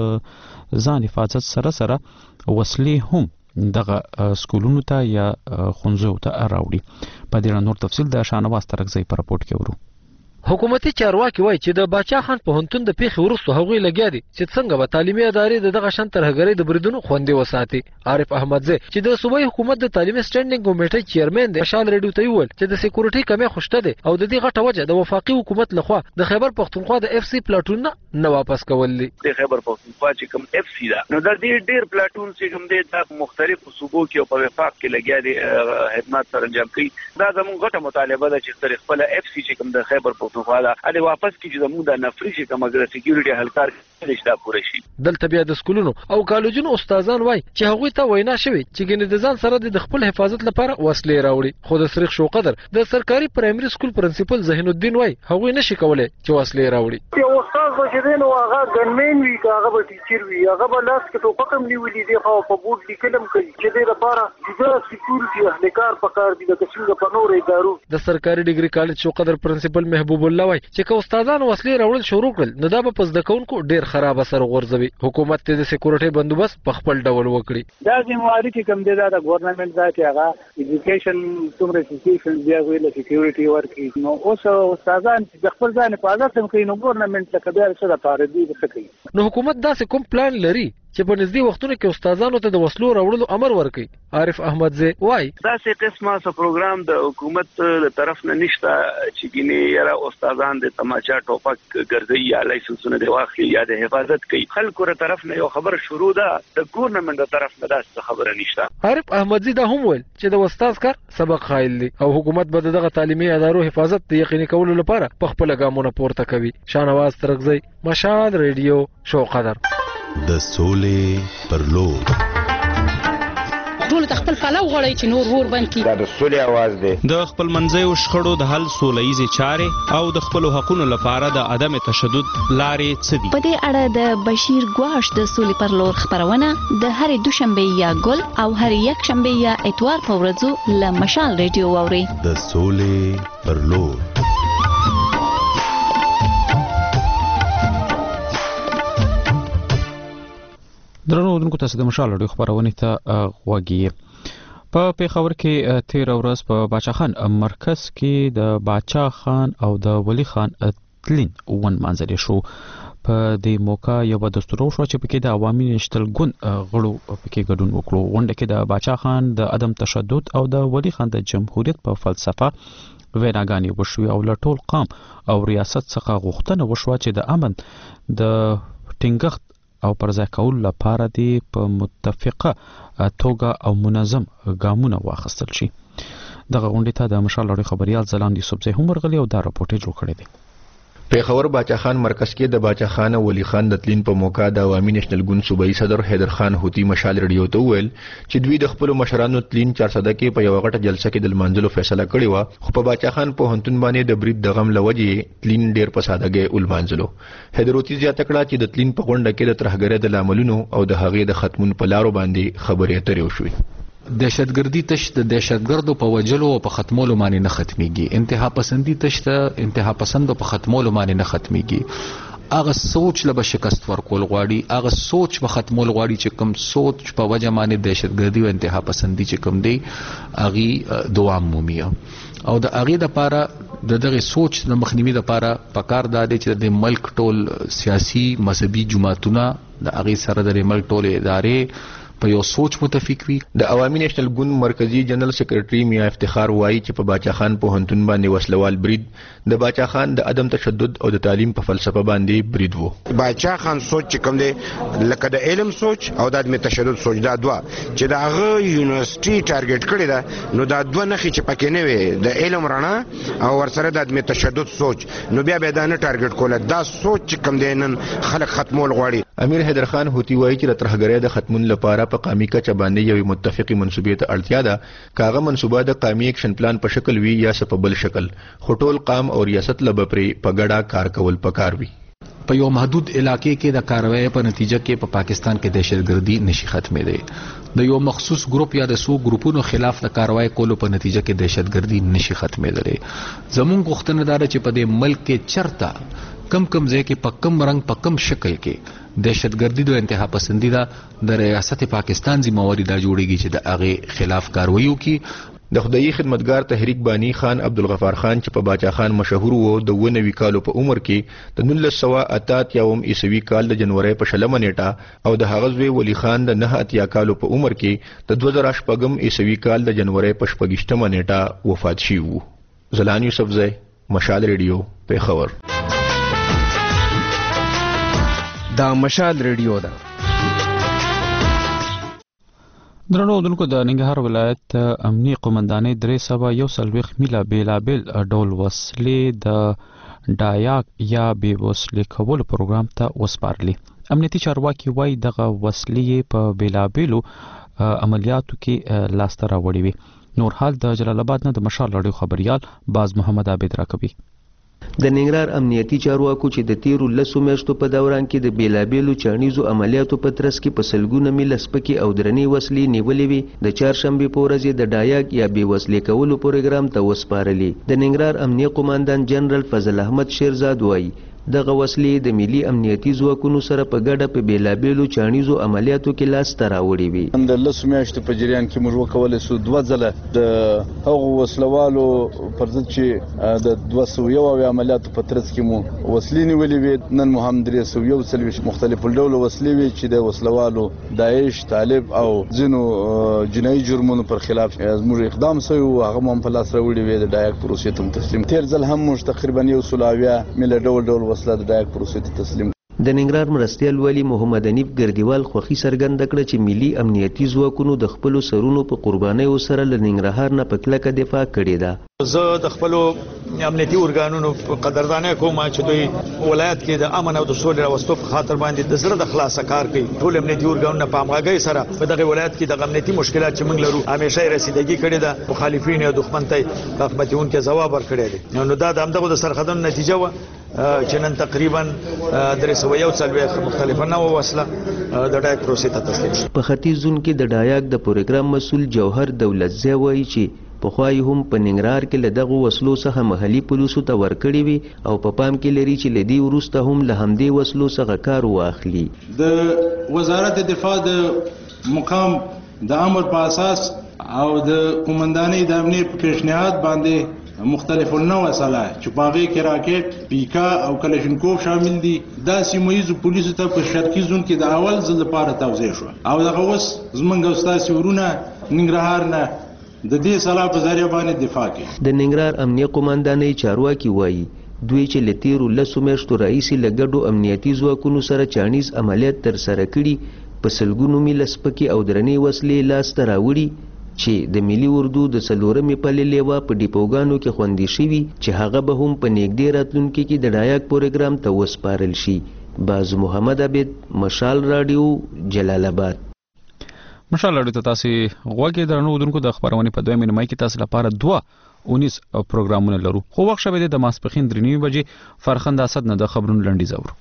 د ځان حفاظت سره سره وسلې هم دغه سکولونو ته یا خونځو ته راوړي. په دې نور تفصیل د شانواز ترکزی په راپورټ کې ورو. حکومتي چارواکي وایي چې د باچا خان پوهنتون د پیښې وروسته هغوی لګیا دي چې څنګه به تعلیمي ادارې دغه شان ترهګرۍ د بریدونو خوندي وساتي. عارف احمدزی چې د صوبایي حکومت د تعلیمي سټینډینګ کمیټې چیرمن دی مشال ریډیو ته وویل چې د سکیورټي کمی خوشته دي او د دې غټه وجه د وفاقي حکومت لخوا د خیبر پختونخوا د اف سی پلاټون نه واپس کول دي. د خیبر پختونخوا چې کوم اف سی دا نو د دې ډیر پلاټون چې کوم دي د مختلفو صوبو کې او په وفاق کې لګیا دي خدمات سره انجام کوي. دا زموږ غټه مطالبه ده چې تر خپل اف سی چې کوم د خیبر پختونخوا دا واپس کیږي زموږ د نفري چې کومه سکیورټي هلکار نشته پوره شي. دلته بیا د سکولونو او کالجونو استادان وایي چې هغوی ته وینا شوی چې ګنې د ځان سره د خپل حفاظت لپاره وسلې راوړي خو د سریخ شو قدر د سرکاري پرایمري سکول پرنسپل ذهین الدین وایي هغوی نشي کولای چې وسلې راوړي. یو استاد چې دی نو هغه ګنمن وي هغه به ټیچر وي هغه به لاس کې ټوپک هم نیولي دی خو په بورډ لیکلم کوي چې دې لپاره د سکیورټي اهلکار پکار دي د څنګه په نور ادارو. د سرکاري ډیګري کالج شو قدر پرنسپل محبوب الله وایي چې که استادان وسلې راوړل شروع کړل نو دا به په زده کوونکو ډیر خراب اثر غورځوي. حکومت ته د سکیورټي بندوبست په خپل ډول وکړي. دا ذمہواری چې کوم دی دا د ګورنمنت دا چې هغه ایجوکیشن څومره انسټیټیوشن دی هغه له سکیورټي ورکړي. نو اوس استادان چې خپل ځان حفاظت هم کوي نو ګورنمنت له کبیر سره پاره دی څه کوي. نو حکومت دا څه کوم پلان لري چې په نږدې وختونو کې استادانو ته د وسلو راوړلو امر ورکړي. عارف احمدزی وایي دا څه قسمه څه پروګرام د حکومت له طرف نه نشته چې ګینه یاره استادان د تماچا ټوپک ګرځي یا لایسنسونه دی واخلي یا د حفاظت کوي. خلکو له طرف نه یو خبر شروع ده د ګورنمنت له طرف نه دا څه خبره نشته. عارف احمدزی دا هم ویل چې د استاد کار سبق خایل دي او حکومت به دغه تعلیمي ادارو حفاظت د یقیني کولو لپاره په خپل ګامونه پورته کوي. شانواز ترکزی مشال ریډیو شو قدر د سولې پر لور ټول خپل پلو غړی چې نور ور بند کی. دا د سولې आवाज دی. د خپل منځي او شخړو د حل سولهیزي چارې او د خپل حقوقو لپاره د عدم تشدد لارې څه دي. په دې اړه د بشیر ګواش د سولې پر لور خبرونه د هرې دوشنبه یا ګل او هرې یک شنبه یا اتوار په ورځو له مشال ریډیو واوري. د سولې پر لور درنو دونکو تاسو د مشال اړیو خبرونه ته غوږی. په پیښور کې 13 ورځ په باچا خان مرکز کې د باچا خان او د ولی خان تلین ون منځري شو. په دې موقع یو دستور شو چې پکې د عوامي نشتل ګوند غړو پکې ګډون وکړو. غونډه کې د باچا خان د عدم تشدد او د ولی خان د جمهوریت په فلسفه ویناګانې وشوې او له ټول قام او ریاست څخه غوښتنه وشوه چې د امن د ټینګښت او پرځای کولو لپاره د په متفقه توګه او منظم ګامونه واخیستل شي. دغه غونډې ته د مشال لړۍ خبريال زلاند یوسفزی هم ورغلی او دا راپورټ جوړ کړی دی. پیښور باچا خان مرکز کې د باچا خان او ولی خان د تلین په موقع د عوامي نېشنل ګوند صوبایي صدر حیدر خان هوتی مشال ریډیو ته وویل چې دوی د خپل مشرانو تلین 400 کې په یو غټه جلسه کې د منځلو فیصله کړې و، خو په باچا خان په هنتون باندې د برید د غم لوجې تلین ډیر په سادهګۍ ولمانځلو. حیدر هوتی زیاته کړه چې د تلین په غونډه کې د ترهګرۍ د لاملونو او د هغې د ختمون په لارو باندې خبرې اترې وشوې. دهشتګردي تش د دهشتګردو په وجلو او په ختمولو باندې نه ختميږي. انتها پسندي تش ته انتها پسندو په ختمولو باندې نه ختميږي. هغه سوچ له شکست ورکول غواړي، هغه سوچ په ختمول غواړي چې کوم سوچ په وجه باندې دهشتګردي او انتها پسندي چې کوم دی هغه دوام مومي او د هغه د لپاره دغه سوچ د مخنیوي لپاره پکار دی چې د ملک ټول سیاسي مذهبي جماعتونه د هغه سره د ملک ټول ادارې په یو سوچ متفق وي. د عوامي نېشنل ګوند مرکزی جنرال سیکریټري میا افتخار وایي چې په باچا خان په هنتون باندې وسلوال برید د باچا خان د عدم تشدد او د تعلیم په فلسفه باندې برید وو. باچا خان سوچ کوم دی لکه د علم سوچ او د عدم تشدد سوچ دا دوا چې د هغه یونیورسيټي ټارګټ کړی دا نو دا دوه نخي چې پکې نه وي د علم رڼا او ورسره د عدم تشدد سوچ نو بیا به دا نه ټارګټ کوله دا سوچ کوم دی نن خلک ختمول غواړي. امیر حیدر خان هوتی وایي چې د ترهګرۍ د ختمون لپاره په قامي کچه باندې یو متفقې منسوبې ته اړتیا ده. کاغه منسوبه د قامي اکشن پلان په شکل وي یا په بل شکل، خو ټول قام او ریاست له بپرې په ګډه کار کول پکار وي. په یو محدود علاقې کې د کاروایی په نتیجه کې په پاکستان کې دهشتګردي نشي ختمېدی. د یو مخصوص ګروپ یا د سو ګروپونو خلاف د کاروایی کولو په نتیجه کې دهشتګردي نشي ختمېدلی. زموږ غوښتنه ده چې په دې ملک کې چرته کم ځای کې په کم رنگ په کم شکل کې دهشتګردي د انتها پسندي د ریاست پاکستان ذمہواری دا جوړیږي چې د هغه خلاف کاروایی وکړي. د خدایي خدمتګار تحریک بانی خان عبدالغفار خان چې په باچا خان مشهور وو د 90 کالو په عمر کې د 1988 عیسوي کال د جنوري په 16 نیټه او د هغه زوی ولی خان د 89 کالو په عمر کې د 2008 عیسوي کال د جنوري په 28 نیټه وفات شي وو. زلان یوسفزی، مشال ریډیو، پیښور. دا مشال ریډیو ده. درنو دونکو د ننګرهار ولایت امنیه قومندانۍ 341 میله بیلابل ډول وسلې د ډایاک یا بې وسلې کولو پروګرام ته وسپارلې. امنیتي چارواکي وایي دغه وسلې په بیلابلو عملیاتو کې لاسته راوړې وي. نور حال د جلال آباد نه د مشال لړۍ خبريال باز محمد عابد راکوي. د ننګرهار امنیتي چارواکو چې د تیرو 10 میاشتو په دوران کې د بیلابیلو چانیزو عملیاتو په ترڅ کې په سلګونه میله سپکې او درنې وسلې نیولې وي د چهارشنبې په ورځ د ډایاک یا بې وسلې کولو پروګرام ته وسپارلې. د ننګرهار امنیه قوماندان جنرال فضل احمد شیرزاد وایي دغه وسلې د ملي امنیتي ځواکونو سره په ګډه په بیلابیلو چانیزو عملیاتو کې لاسته راوړې وي. د 10 میاشتو په جریان کې موږ وکولای سو 2 ځله د هغو وسلوالو پر ضد چې د 201 عملیاتو په ترڅ کې مو وسلې نیولې وي. نن مو هم 341 مختلف ډول وسلې وي چې د وسلوالو داعش، طالب او ځینو جنایي جرمونو پر خلاف موږ اقدام سوی هغه هم په لاس راوړي وي. د ډایاک پروسې ته تسلیم تیر ځل هم موږ تقریبا 100 میله ډول د ډایاک پروسې ته تسلیم. د ننګرهار مرستیال والی محمد حنیف ګردیوال خوښي څرګنده کړه چې ملي امنیتي ځواکونو د خپلو سرونو په قربانیو سره له ننګرهار نه په کلکه دفاع کړې ده. زه د خپلو امنیتي ارګانونو قدرداني کوم چې دوی ولایت کې د امن او د سولې راوستو په خاطر باندې د زړه د خلاصه کار کوي. ټول امنیتي ارګانونه په همغږۍ سره په دغه ولایت کې د امنیتي مشکلات چې موږ لرو همیشه رسیدګي کړې ده. مخالفین او دښمن ته خدمتون کې ځواب ورکړی دی. نو دا د همدغه د سرخدن نتیجه و چې نن تقریبا 341 مختلفه نوع وسله د ډایاک پروسې ته تسلیم شو. په ختیځ زون کې د ډایاک د پروګرام مسول جوهر دولتزی وایي چې پخوای هم په ننګرهار کې له دغه وسلو څخه محلي پولیسو ته ورکړي وي او په پام کې لري چې لدی وروسته هم له همدې وسلو څخه کار واخلي. د وزارت دفاع د مقام د امر په اساس او د قومندانۍ د امنیت په پیشنهاد باندې مختلف النوع سلاح چې په هغې کې راکټ، پیکا او کلشنکوف شامل دي. دا سیمه ییزو پولیسو ته په شرقي زون کې د اول ځل لپاره توزیع شوه او دغه اوس زموږ او ستاسې ورونه ننګرهار نه د دې سلاح په ذریعه باندې دفاع کوي. د ننګرهار امنیه قوماندانۍ چارواکي وایي دوی چې له تیرو 10 میاشتو راهیسې له ګډو امنیتي ځواکونو سره چاڼیز عملیات ترسره کړي، په سلګونو میله سپکې او درنې وسلې لاسته راوړي چې د ملي اردو د 4مې پلې لیوا په ډیپوګانو کې خوندي شوي چې هغه به هم په نږدې راتلونکي کې د ډایاک پروګرام ته وسپارل شي. باز محمد عبید، مشال رادیو، جلال آباد. مشال رادیو ته تاسو غوږی درنو ودونکو د خبرونه په 2 نیمه کې تاسو لپاره 19 پروګرامونه لرو. خو وخت شوه د ماسپخین 3 بجې فرخنده اسد نه د خبرونو لنډیز اورو.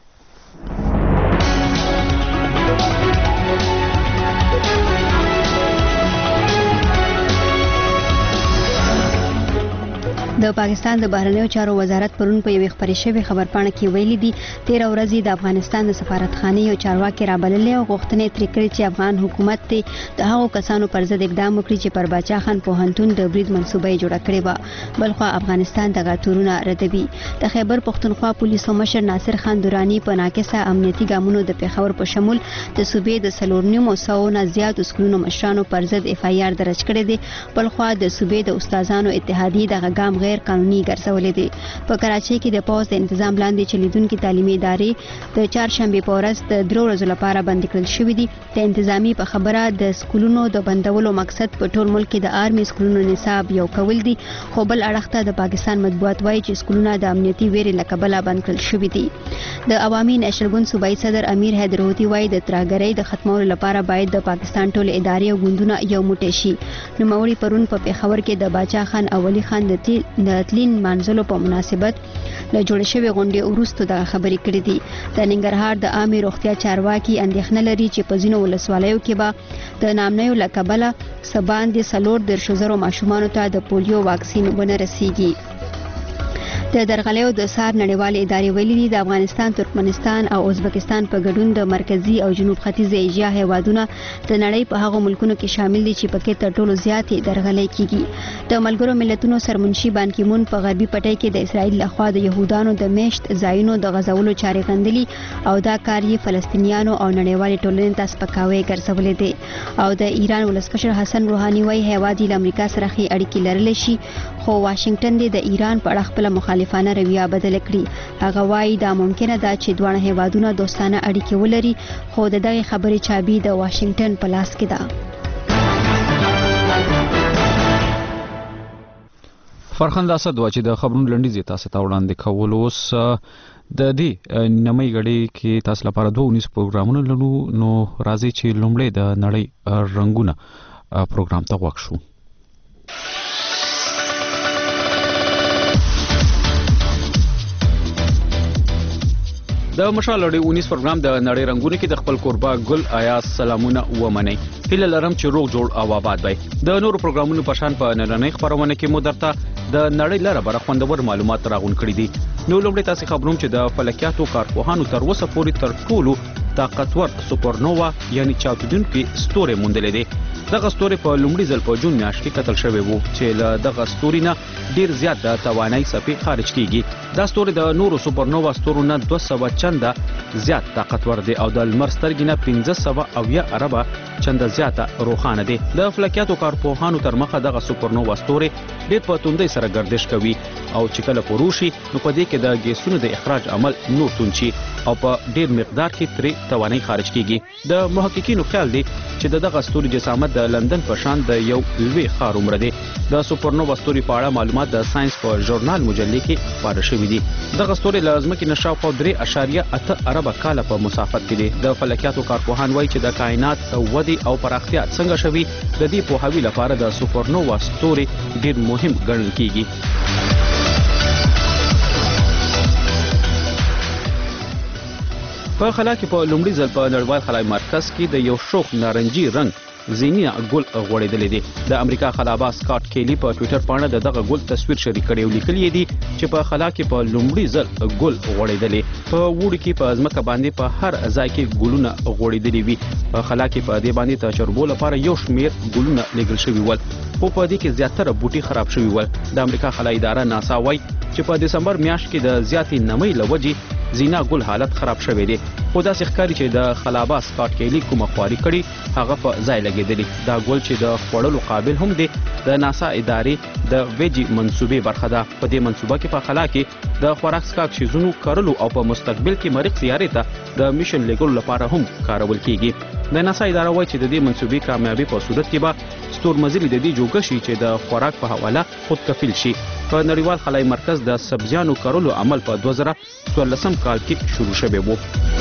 د پاکستان د بهرنیو چارو وزارت پرون په یوې خبرې شوې خبرپاڼه کې ویلي دي 13 ورځې د افغانستان د سفارتخانې یو چارواکي رابللې او غوښتنې ترې کړې چې افغان حکومت ته د هغو کسانو پر ضد اقدام وکړي چې پر باچا خان پوهنتون د برید منصوبه یې جوړه کړې وه. بلخوا افغانستان دغه تورونه ردوي. د خیبر پښتونخوا پولیسو مشر ناصر خان درانی په ناقصه امنیتي ګامونو د پېښور په شمول د صوبې د 4.9 نه زیات سکولونو مشرانو پر ضد FIR درج کړی دی. بلخوا د صوبې د استادانو اتحادیې دغه ګام غیر قانوني ګرځولې دي. په کراچۍ کې د پوز د تنظیم لاندې چلیدونکو تعلیمي ادارې د چهارشنبه په ورځ د 3 ورځې لپاره بند کړل شوې دي. د انتظامی په خبره د سکولونو د بندولو مقصد په ټول ملک کې د آرمي سکولونو نصاب یو کول دي، خو بل اړخ ته د پاکستان مطبوعات وایي چې سکولونه د امنیتي ویرې له کبله بند کړل شوي دي. د عوامي نېشنل ګوند صوبایي صدر امیر حیدر هوتي وایي د ترهګرۍ د ختمولو لپاره باید د پاکستان ټول ادارې او ګوندونه یو موټی شي. نوموړي پرون په پېښور کې د باچا خان او ولي خان د تلین مانځلو په مناسبت له جوړ شوې غونډې وروسته د خبرې کړې دي. د ننګرهار د عامه روغتیا چارواکي اندېښنه لري چې په ځینو ولسوالیو کې به د نامنیو له کبله سباندې 4.10 ماشومانو ته د پولیو واکسین ونه رسیږي. د درغلیو د سار نړیوالې ادارې ویلي دي د افغانستان، ترکمنستان او ازبکستان په ګډون د مرکزی او جنوب ختیځ ایشیا هیوادونه د نړۍ په هغو ملکونو کې شامل دي چې پکې تر ټولو زیاتې درغلۍ کیږي. د ملګرو ملتونو سرمنشي بان کی مون په غربي پټي کې د اسرائیل لخوا د يهودانو د میشت ځایونو د غزولو چارې غندلي او دا کار یې فلسطینیانو او نړیوالې ټولنې ته سپکاوی ګرځولې دي. او د ایران ولسمشر حسن روحاني وايي هیواد یې له امریکا سره ښې اړیکې لرلې شي، خو واشنگټن دې د ایران په اړه خپل مخالفانه رویه بدل کړي. هغه وايي دا ممکنه ده چې دواړه هیوادونه دوستانه اړیکې ولري، خو د دغه خبرې چابي د واشنگټن په لاس کې ده. فرخنده اسد چې د خبرونو لنډیز تاسو ته وړاندې کول اوس د دې نمای غړي کې تاسو لپاره 19 پروګرامونه لرو. نو راځي چې لومړی د نړۍ رنگونه پروګرام ته وښو. د مشال لړۍ 19 پروګرام د نړۍ رنگونه کې د خپل قربا ګل آیا سلامونه ومنئ. هیله لرم چې روغ جوړ او آباد وي. د نورو پروګرامونو په شان په نننۍ خبرونه کې مو درته د نړۍ لپاره بر خوندور معلومات راغون کړي دي. نو لومړی تاسو خبروم چې د فلکیاتو کارپوهانو تر اوسه پورې تر ټولو طاقتور سوپرنووا یعنی چاودونکي ستوري موندلې دي. دغه ستوري په لومړي ځل په جون میاشت کې کتل شوی وو چې له دغه ستوري نه ډیر زیات د توانایي څخه خارج کیږي. دا ستوري د نورو سوپرنووا ستورو نه 200 چنده زیات طاقتور دي او د لمر سترګې نه 1500 اربه چنده زیاته روښانه دي. د فلکیاتو کارپوهانو تر مخه دغه سوپرنووا ستوري ډیر په توندۍ سره گردش کوي او چې کله پروشي نو په دې کې د ګیسونو د اخراج عمل نور تونچی او په ډیر مقدار کې ترې توانایي خارج کیږي. د محققینو خیال دی چې دغه ستوري جسامت د لندن په شان د یو لوی ښار عمر دی. د سوپرنووا ستوري په اړه معلومات د ساينس په ژورنال مجلې کې خپاره شوي دي. دغه ستوري له ځمکې نه شاوخوا 3.8 اربه کاله په مسافت کې دي. د فلکیاتو کارپوهان وایي چې د کائنات ودی او پراختیا څنګه شوي د دې پوهاوي لپاره د سوپرنووا ستوري ډیر مهم ګڼل کیږي. په خلا کې په لومړي ځل په نړیوال خلای مرکز کې د یو شوخ نارنجي رنګ زینیا ګل غوړېدلې دي. د امریکا خلابه سکاټ کیلی په ټوئیټر باندې دغه ګل تصویر شریک کړی او لیکلی دی چې په خلا کې په لومړي ځل ګل غوړېدلې. په وړي کې په ځمکه باندې په هر ځای کې ګلونه غوړېدلې وي. په خلا کې په دې باندې تجربو لپاره یو شمیر ګلونه لګل شوي ول. په دې کې زیاتره بوټي خراب شوي ول. د امریکا خلای اداره ناسا وایي چې په دسمبر میاشت کې د زیاتې نمۍ لوجې زینا ګل حالت خراب شوی دی. خو دا ښکاري چې د خلابه سکاټ کیلی کومه خواري کړي هغه په ځای لګیدلی. دا ګل چې د خوړلو قابل هم دی د ناسا ادارې د ویجی منصوبې برخه ده. په دې منصوبه کې په خلا کې د خوراک څښاک شیزونو کرلو او په مستقبل کې مریخ سیارې ته د میشن لګولو لپاره هم کارول کیږي. د ناسا اداره وایي چې د دې منصوبې کامیابی په صورت کې به ستورمزلي د دې جوګه شي چې د خوراک په حواله خود کفیل شي. په نړیوال خلای مرکز د سبزیانو کرلو عمل په 2014 کال کې شروع شوی و.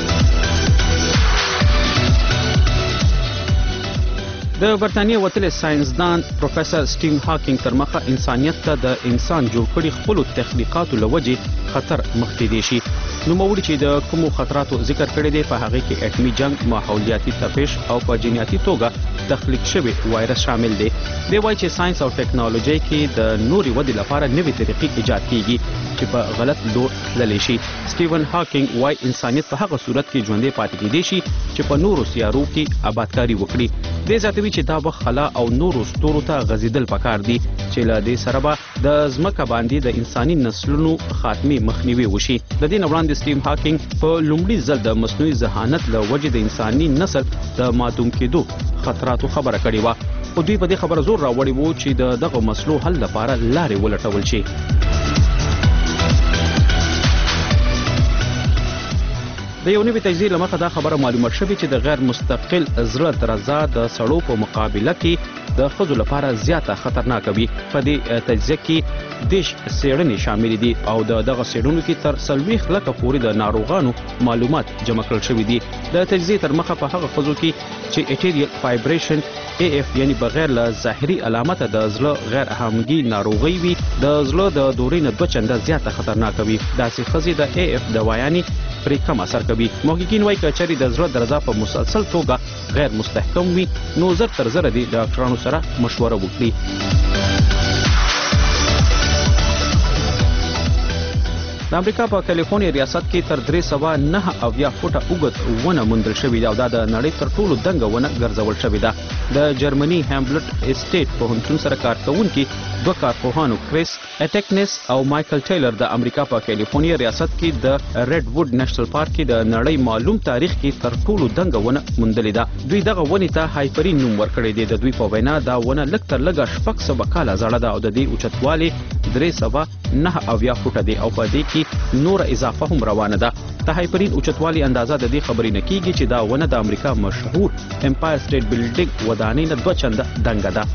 د برتانیې وتلي ساينسدان پروفیسور سټیون هاکینګ تر مخه انسانیت ته د انسان جوړ کړي خپل تخلیقاتو لوجې خطر مخ ته دي شي. نو موږ چې د کوم خطراتو ذکر کړی دی په هغه کې اټومي جنگ، ماحولیاتي تپش او په جینیاتي توګه تخلیق شوی وایرس شامل دی. دی وایي چې ساينس او ټیکنالوژي کې د نوري ودې لپاره نوې طریقې ایجاد کیږي چې په غلط لور تللی شي. سټیون هاکینګ وایي انسانیت په هغه صورت کې ژوندې پاتې کېدی شي چې په نورو سیارو کې آبادکاري وکړي. د زیاتوي چې دا وخت خلا او نورو ستورو ته غزیدل پکار دي چې له دې سره به د ځمکه باندې د انساني نسلونو خاتمه مخنیوي وشي. د دې وړاندې سټیون هاکینګ په لومړي ځل د مصنوعي ذهانت له وجې د انساني نسل د معدوم کېدو خطراتو خبره کړې و. او دوی په دې خبره زور راوړی وو چې دغه مسلو حل لپاره لارې ولټول شي. د یو نوي تجزیه لمخه دا خبره معلومه شوې چې د غیر مستقل زړه درزا د سړو په مقابله کې د ښځو لپاره زیاته خطرناک وي. په دې تجزیه کې دیش څېړنې شامل دي او دغه څېړنو کې تر 40 لکه پورې د ناروغانو معلومات جمع کړل شوي دي. د تجزیه تر مخه په هغه ښځو کې چې اټریال فایبریشن AF یعنی بغیر له ظاهري علامت د زړه غیر همغږي ناروغي وي د زړه د دورې نه 2 چنده زیاته خطرناک وي. داسې ښځې د AF دوايانې پرې کم اثر کوي. محققین وایي چې چېرې د زړه درزا په مسلسل توګه غیر مستحکم وي نو زر تر زر دي ډاکټرانو سره مشوره وکړي. د امریکا په کالیفورنیا ریاست کې تر 309 فوټه اوږد ونه موندل شوې ده او دا د نړۍ تر ټولو دنګه ونه ګرځول شوې ده. د جرمني هامبلټ اسټیټ پوهنتون سره کارکونکي دوه کارپوهانو کریس اټیکنس او مایکل ټیلر د امریکا په کالیفورنیا ریاست کې د ریډ ووډ نېشنل پارک کې د نړۍ معلوم تاریخ کې تر ټولو دنګه ونه موندلې ده. دوی دغه ونې ته هایپرین نوم ورکړی دی. د دوی په وینا دا ونه لږ تر لږه 600 کاله زړه ده او د دې اوچتوالی 309 فوټه دی او په دې کې نور اضافه هم روانه ده. د هایپرین اوچتوالی اندازه د دې خبرې نه کیږي چې دا ونه د امریکا مشهور امپایر سټیټ بلډینګ ودانۍ نه 2 چنده دنګه ده.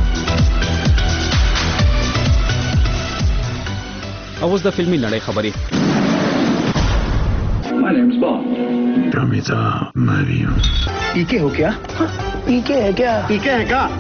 اوس د فلمي نړۍ خبرې. My name is Bob. Ramita Mario. पीके हो क्या? पीके है क्या? पीके है क्या?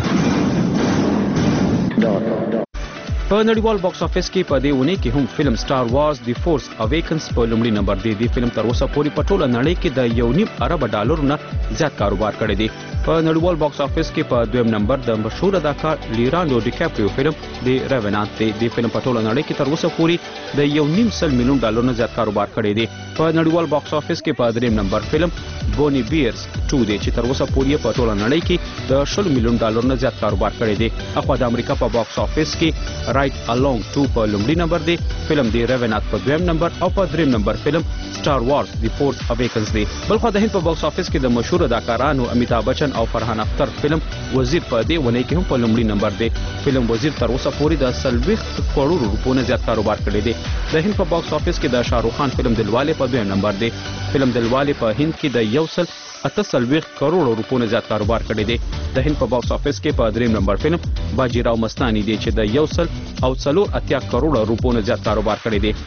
په نړیوال باکس افیس کې په دې ونې کې هم فلم سٹار وارز دی فورس اویکنز په لومړي نمبر دی. دی فلم تر اوسه پورې په ټوله نړۍ کې د 1.5 ارب ډالرو نه زیات کاروبار کړی دی. په نړیوال باکس افیس کې په دویم نمبر د مشهور اداکار لیرانډو ډیکاپریو فلم دی ریونانت دی. دی فلم په ټوله نړۍ کې تر اوسه پورې د 1.5 میلیون ډالرو نه زیات کاروبار کړی دی. په نړیوال باکس افیس کې په دریم نمبر فلم بونی بیرز 2 دی چې تر اوسه پورې په ټوله نړۍ کې د 20 میلیون ډالرو نه زیات کاروبار کړی دی. اخوا د امریکا په باکس افیس کې رائټ الونګ 2 په لومړي نمبر دی، فلم دی ریونانت په دویم نمبر او په دریم نمبر فلم سٹار وارز دی فورس اویکنز دی. بلخو د هند په باکس افیس کې د مشهور اداکارانو امیتاب بچن او فرحان اختر فلم وزیر په دې ونې کې هم په لومړي نمبر دی. فلم وزیر تر اوسه پورې د 40 کروڑ روپو نه زیات کاروبار کړی دی. د هند په باکس افیس کې د شاهرخ خان فلم دلواله په دویم نمبر دی. فلم دلواله په هند کې د 1.48 کروڑ روپو نه زیات کاروبار کړی دی. د هند په باکس افیس کې په دریم نمبر فلم باجی راو مستانی دی چې د 1.48 کروڑ روپو نه زیات کاروبار کړی دی.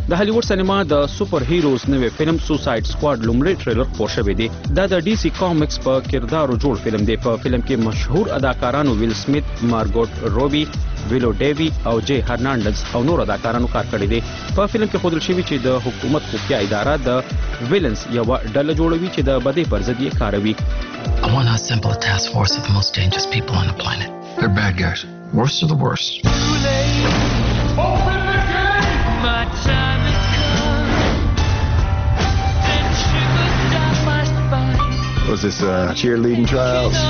د هالیوډ سینما د سپر هیروز نوې فلم سوساید سکواډ لومړی ټریلر خپور شوی دی. دا د ډي سي کامکس په کردارو جوړ فلم دی. په فلم کې مشهور اداکارانو ویل سمیت، مارګوټ روبي، ویلو ډیوی او جے هرناندز او نور اداکارانو کار کړی دی. په فلم کې ښودل شوی چې د حکومت خفیه اداره د ویلنس یو ډله جوړوي چې د بدۍ پر ضد یې کاروي. I want to assemble a task force of the most dangerous people on the planet. They're bad guys. Worst of the worst. Open the gate! My time has come. Then shivers down my spine. Was this cheerleading trials?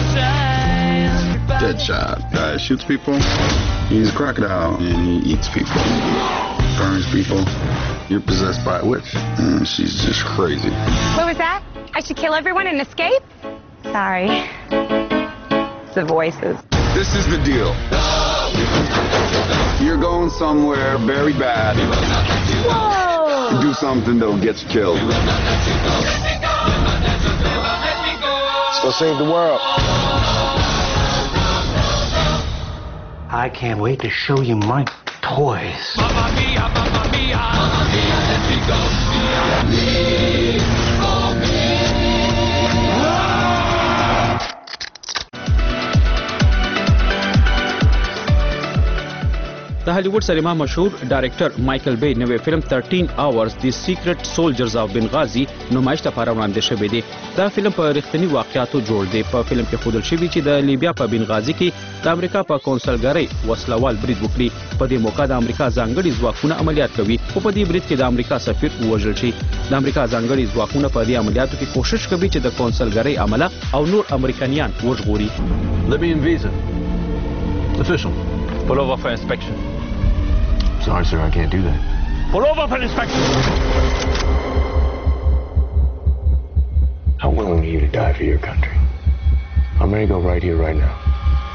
Deadshot. Guy shoots people. He's a crocodile and he eats people. Burns people. You're possessed by a witch. She's just crazy. What was that? I should kill everyone and escape? Sorry. It's the voices. This is the deal. You're going somewhere very bad. Whoa! Do something that'll get you killed. Let's go save the world. I can't wait to show you my toys. Mamma mia, mamma mia. Mamma mia, let me go. د هالیوډ سینما مشهور ډایرکټر مایکل بی نوې فلم 13 اورز دی سیکرټ سولجرز اف بنغازي نمایش لپاره وړاندې شوی دی. دا فلم په رښتینی واقعیاتو جوړ دی. په فلم کې ښودل شوی چې د لیبیا په بنغازي کې د امریکا په کونسلګرۍ وسلوال برید وکړي. په دې موقع د امریکا ځانګړي ځواکونه عملیات کوي او په دې برید کې د امریکا سفیر ووژل شي. د امریکا ځانګړي ځواکونه په دې عملیاتو کې کوشش کوي چې د کونسلګرۍ عمله او نور امریکایان وژغوري. Libyan visa. Official. Pull over for inspection. Sorry, sir, I can't do that. Pull over for inspection. How willing are you to die for your country? I'm ready to go right here, right now.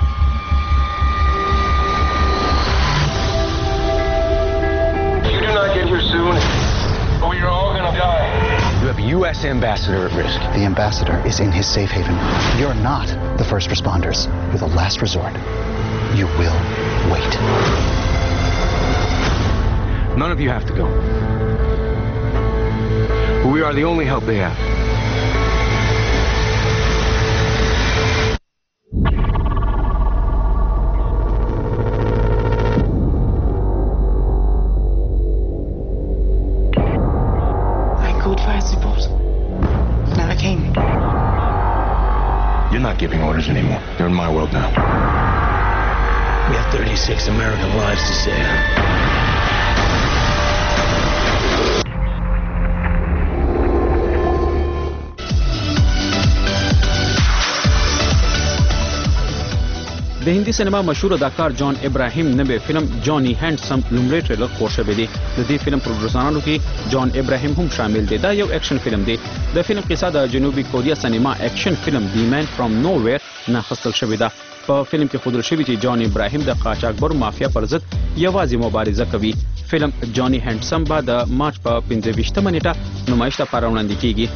You do not get here soon, or we are all gonna die. You have a U.S. ambassador at risk. The ambassador is in his safe haven. You're not the first responders. You're the last resort. You will wait. None of you have to go. We are the only help they have. I called fire support. Never came. You're not giving orders anymore. You're in my world now. We have 36 American lives to save. د هندي سینما مشهور اداکار جان ابراهیم نوې فلم جانی هینډسم لومړی ټریلر خپور شوی دی. د دې فلم پروډوسرانو کې جان ابراهیم هم شامل دی. دا یو اکشن فلم دی. د فلم قصه د جنوبي کوریا سینما اکشن فلم دی مین فرام نوویر نه اخیستل شوې ده. په فلم کې ښودل شوی چې جان ابراهیم د قاچاقبرو مافیا پر ضد یوازې مبارزه کوي. فلم جانی هینډسم به د مارچ په 25 نیټه نمایش لپاره وړاندې کیږي.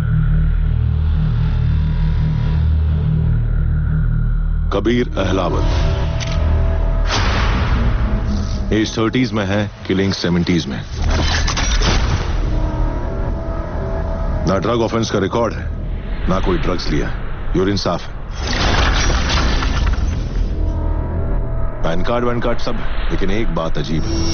Kabir Ahlawat age 30s में है, killing 70s में. ना drug offence का रिकॉर्ड है, ना कोई ड्रग्स लिया. यूरिन साफ है. पैन कार्ड वैन कार्ड सब है, लेकिन एक बात अजीब है.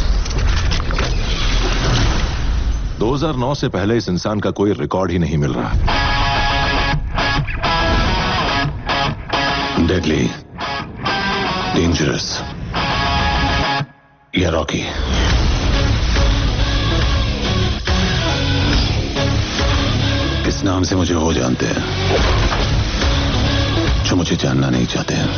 2009 से पहले इस इंसान का कोई रिकॉर्ड ही नहीं मिल रहा. Deadly, dangerous, या रॉकी. इस नाम से मुझे वो जानते हैं जो मुझे जानना नहीं चाहते हैं.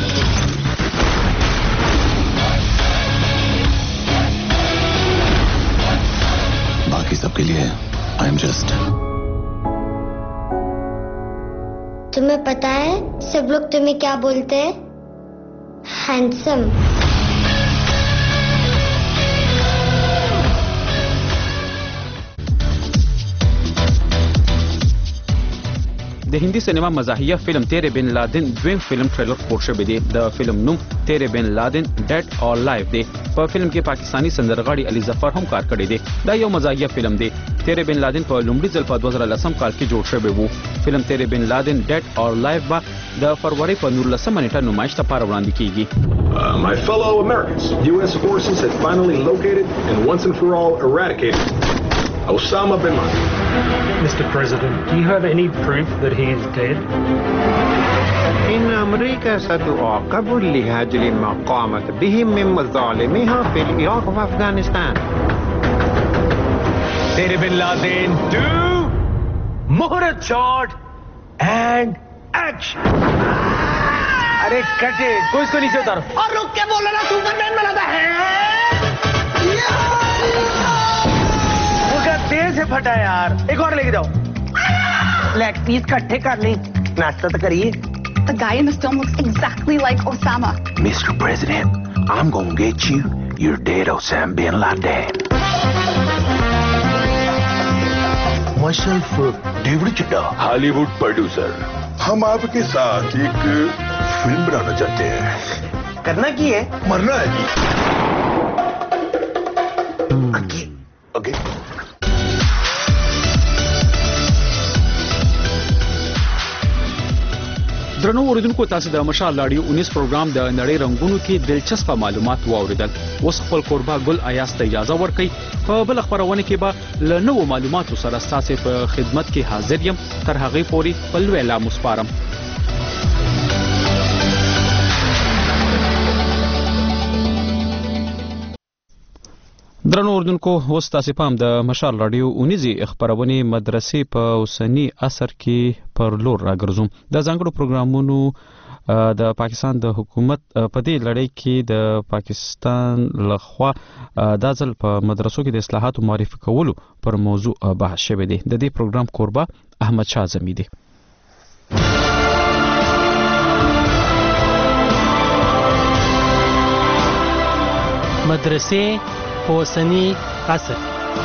बाकी सबके लिए आई एम जस्ट. तुम्हें पता है सब लोग तुम्हें क्या बोलते हैं? Handsome. د د هندي سینما مزاحیه فلم تیرے بن لادن دویم فلم ټریلر خپور شوی دی. د فلم نوم تیرے بن لادن ډیډ اور لایف دی. په فلم کې پاکستانی سندرغاړي علي ظفر هم کار کړی دی. دا یو مزاحیه فلم دی. تیرے بن لادن په لومړي ځل په 2010 کال کې جوړ شوی وو. فلم تیرے بن لادن ډیډ اور لایف با د فروری په 19 نیټه نمایش ته پاره وړاندې کیږي. My fellow Americans, U.S. forces have finally located and once and for all eradicated Osama bin Laden. Mr. President, do you have any proof that he is dead? إن أمريكا ستعاقب لأجل ما قامت به من مظالمها في العراق وأفغانستان. تیرے بن لادن 2 مہرت شاٹ اینڈ ایکشن. ارے کٹے کوئی اس کو نیچے اتارو اور رک کے بولو نا سپرمین میں لگا ہے. وہ کیا تیز سے پھٹا یار. ایک اور لے کے جاؤ. لیگ پیس کٹھے کر لیں. ناشتہ تو کریے. The guy in the film looks exactly like Osama. Mr. President, I'm gonna get you. You're dead, Osama bin Laden. Myself, David Chidda, Hollywood producer. हम आपके साथ एक फिल्म बनाना चाहते हैं. करना की है? मरना है जी. Okay. درنو اوریدونکو تاسو د مشال لاډیو 19 پروګرام د نړۍ رنگونو کې دلچسپ معلومات واوریدل. اوس خپل قربا ګل ایاس ته اجازه ورکړئ. په بل خبرونه کې به له نوو معلوماتو سره ستاسو په خدمت کې حاضر یم. تر هغه پورې په لوی اعلان مسپارم. درنو اوریدونکو اوس تاسو پام د مشال رادیو 19 خبرونه مدرسې په اوسنی عصر کې پر لور راګرځوم. د ځانګړو پروګرامونو د پاکستان د حکومت په دې لړۍ کې د پاکستان لخوا د ځل په مدرسو کې د اصلاحاتو معرفي کولو پر موضوع بحث شوی دی. د دې پروګرام قربا احمد شاه زمی دی. مدرسې په اوسنی عصر.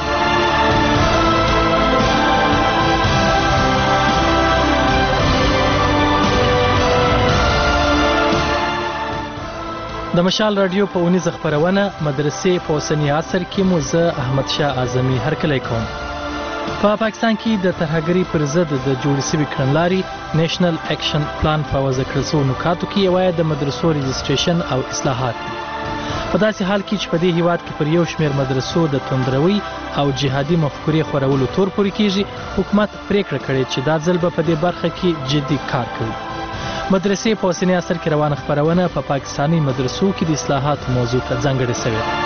د مشال رادیو په 19 خبرونه مدرسې په اوسنی عصر کې مو زه احمد شاه اعظمي هرکلی کوم. په پاکستان کې د ترهګرۍ پر ضد د جوړ شوي کړنلارې نېشنل اکشن پلان په وضع کړل شوو نکاتو کې یوه د مدرسو رجسټریشن او اصلاحات دي. په داسې حال کې چې په دې هیواد کې پر یو شمېر مدرسو د توندروي او جهادي مفکورې خورولو تور پورې کېږي، حکومت پریکړه کړې چې دا ځل به په دې برخه کې جدي کار کوي. مدرسې په اوسني عصر کې روانه خپرونه په پاکستاني مدرسو کې د اصلاحاتو موضوع ته ځانګړې شوې ده.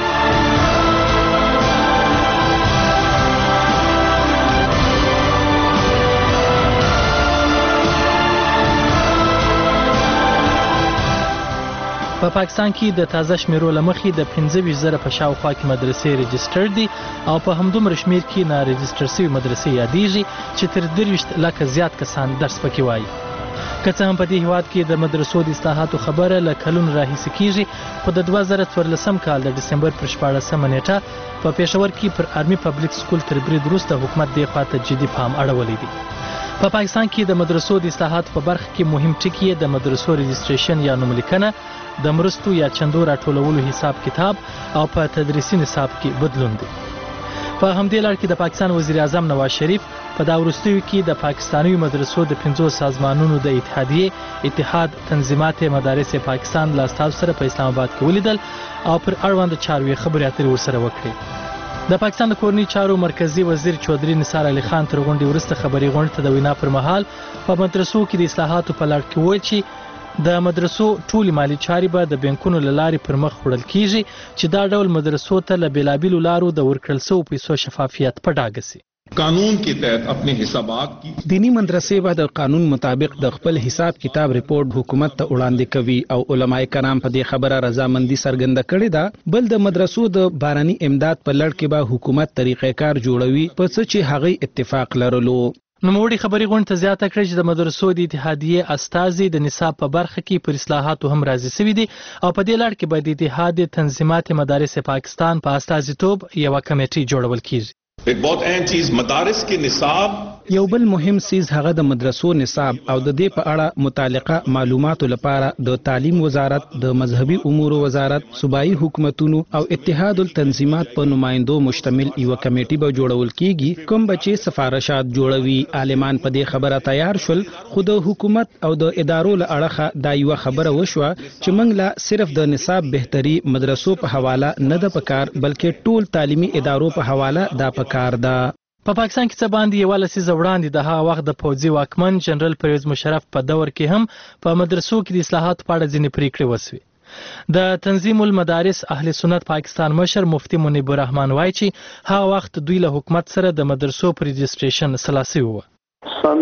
په پاکستان کې د تازه شمیرو لمخې د 25,000 په شاوخوا کې مدرسې رجسټر دي او په همدومره شمیر کې نه رجسټر شوي مدرسې یادېږي چې تر 23 لکه زیات کسان درس پکې وایي. که څه هم په دې هیواد کې د مدرسو د اصلاحاتو خبره له کلونو راهیسې کېږي، خو د 2014 کال د ډسمبر پر 14 نیټه په پېښور کې پر آرمي پبلیک سکول تر برید وروسته حکومت دې خواته جدي پام اړولی دی. په پاکستان کې د مدرسو د اصلاحاتو په برخه کې مهم ټکي د مدرسو رجسټریشن یا نوملیکنه، د مرستو یا چندو راټولولو حساب کتاب او په تدریسي نصاب کې بدلون دی. په همدې لړ کې د پاکستان وزیر اعظم نواز شریف په دا وروستیو کې د پاکستاني مدرسو د 5 سازمانونو د اتحادیې اتحاد تنظیمات مدارس پاکستان له استازو سره په اسلام آباد کې ولیدل او پر اړوند چارو یې خبرې اترې ورسره وکړې. د پاکستان د کورنۍ چارو مرکزی وزیر چودري نثار علي خان تر غونډې وروسته خبري غونډې ته د وینا پر مهال په مدرسو کې د اصلاحاتو په لړ کې وویل چې د مدرسو ټولې مالی چارې به د بانکونو له لارې پر مخ وړل کیږي چې دا ډول مدرسو ته له بېلابېلو لارو د ورکړل شوو پیسو شفافیت په ډاګه سي. قانون کے تحت اپنے حسابات کی دینی مدرسې به د قانون مطابق د خپل حساب کتاب رپورت حکومت ته وړاندې کوي او علماء کرام په دې خبره رضامندي څرګنده کړې ده. بل د مدرسو د باراني امداد په لړ کې به حکومت طریقې کار جوړوي په څه چې هغه اتفاق لرلو. نوموړي خبري غونډې ته زیاته کړې چې د مدرسو د اتحادیې استازي د نصاب په برخه کې پر اصلاحاتو هم راضي شوي دي او په دې لړ کې به د اتحاد تنظیمات مدارس پاکستان په استازیتوب یوه کمیټې جوړول کیږي. ایک بہت اہم چیز مدارس کے نصاب یو بل مهم سیز هغه د مدرسو نصاب او د دې په اړه متعلقه معلوماتو لپاره د تعلیم وزارت، د مذهبي امور وزارت، صوبایي حکومتونو او اتحاد التنظیمات په نمائندو مشتمل یو کمیټي به جوړول کیږي کوم بچي سفارشات جوړوي. عالمان په دې خبره تیار شول، خو د حکومت او د ادارو له اړخه دا یو خبره وشوه چې موږ لا صرف د نصاب بهتري مدرسو په حواله نه ده پکار، بلکې ټول تعلیمي ادارو په حواله دا پکار ده. په پاکستان کې څه باندې یو لسیزه وړاندې د هغه وخت د پوځي واکمن جنرال پرویز مشرف په دور کې هم په مدرسو کې د اصلاحاتو په اړه ځینې پریکړې وسوې. د تنظیم المدارس اهل سنت پاکستان مشر مفتی منیب الرحمن وایي چې هغه وخت دوی له حکومت سره د مدرسو پر رجسټریشن سلاسي و. सन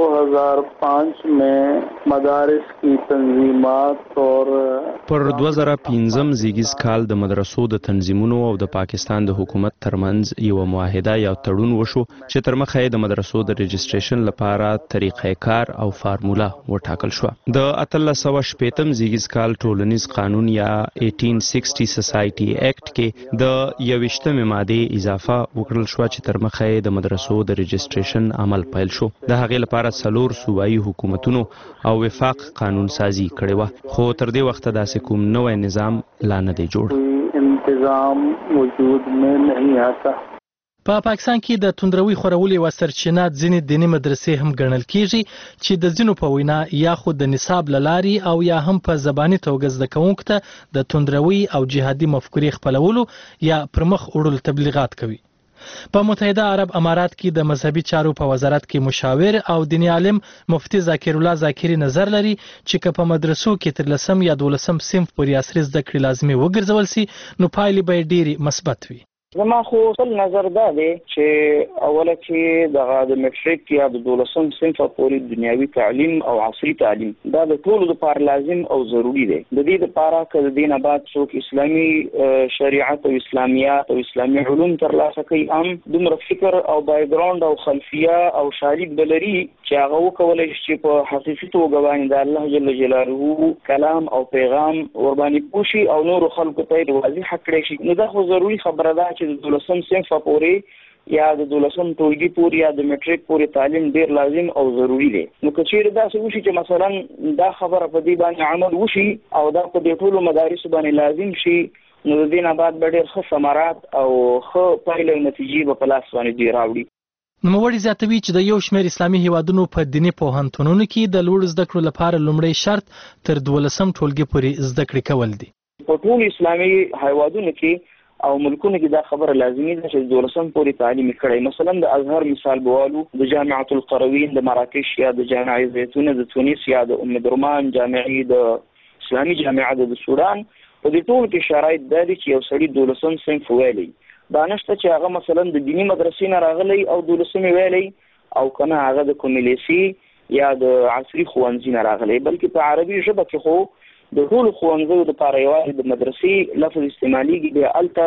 2005 में मदारिस की तंजीमात और پر 2005 زیږیز کال د مدرسو د تنظیمونو او د پاکستان د حکومت ترمنځ یو معاهده یا تړون وشو چې تر مخه د مدرسو د رجسټریشن لپاره طریقې کار او فارمولا وټاکل شو. د 1860 زیږیز کال ټولنیز قانون یا 1860 سوسایټي اکټ کې د 21مې ماده اضافه وکړل شو چې تر مخه د مدرسو د رجسټریشن عمل پیل شو. د هغې لپاره 4 صوبایي حکومتونو او وفاق قانون سازي کړې و، خو تر دې وخته داسې کوم نوې نظام لا نه دی جوړ. انتظام موجود میں نہیں آتا. په پاکستان کې د توندروي خورولې و سرچینه ځینې دیني مدرسې هم ګڼل کیږي چې د ځینو په وینا یا خو د نصاب لاري او یا هم په زباني توګه زده کوونکو ته د توندروي او جهادي مفکورې خپلولو یا پرمخ وړلو تبلیغات کوي. په متحده عرب امارات کې د مذهبي چارو په وزارت کې مشاور او دیني عالم مفتی ذاکر الله ذاکری نظر لري چې که په مدرسو کې تر 10 یا 12 صنف پورې عصري زده کړې لازمي وګرځول سي نو پایلې به ډېرې مثبت وي. زما خو خپل نظر دا دی چې اوله کې د میټریک یا د 12 صنف پورې دنیوي تعلیم او عصري تعلیم دا د ټولو لپاره لازم او ضروری دی. د دې لپاره چې د دین بعد څوک اسلامي شریعت او اسلامیات او اسلامي علوم ترلاسه کوي هم دومره فکر او بای ګراوند او خلفیه او شالید بلري چې هغه وکولای شي چې په حقیقي توګه باندې د الله جل جلاله کلام او پیغام ور باندې پوښي او نور خلکو ته واضح کړی شي. نو دا خو ضروری خبره ده چې د 12 صنف پورې یا د 12 ټولګي پورې یا د میټریک پورې تعلیم ډیر لازم او ضروری دی. نو که چیرې دا څه وشي چې مثلا دا خبره په دې باندې عمل وشي او دا په دې ټولو مدارسو باندې لازم شي نو د دې نه بعد به ډېر ښه ثمرات او ښه پایلې نتیجې به په لاس باندې دوی راوړي. نوموړي زیاتوي چې د یو شمېر اسلامي هیوادونو په دیني پوهنتونونو کې د لوړ زده کړو لپاره لومړی شرط تر 12 ټولګي پورې زده کړې کول دي. په ټول اسلامي هیوادونو کې او ملکونو کې دا خبره لازمي ده چې 12 پورې تعلیم کړي. مثلا د ازهر مثال بوالو، د جامعه القروین د مراکش یا د جامعه زیتون د تونس یا د ام درمان جامعه د اسلامي جامعه د سودان په دې ټول کې شرایط دا دي چې یو سړی 12 صنف ویلی دا نشته چې هغه مثلا د دینی مدرسې نه راغلی او 12 ویلی او کنه هغه د کوملیسي یا د عصري ښوونځي نه راغلی، بلکې په عربي ژبه کې خو د ټول ښوونځیو لپاره یوازې د مدرسې لفظ استعمالیږي. بیا هلته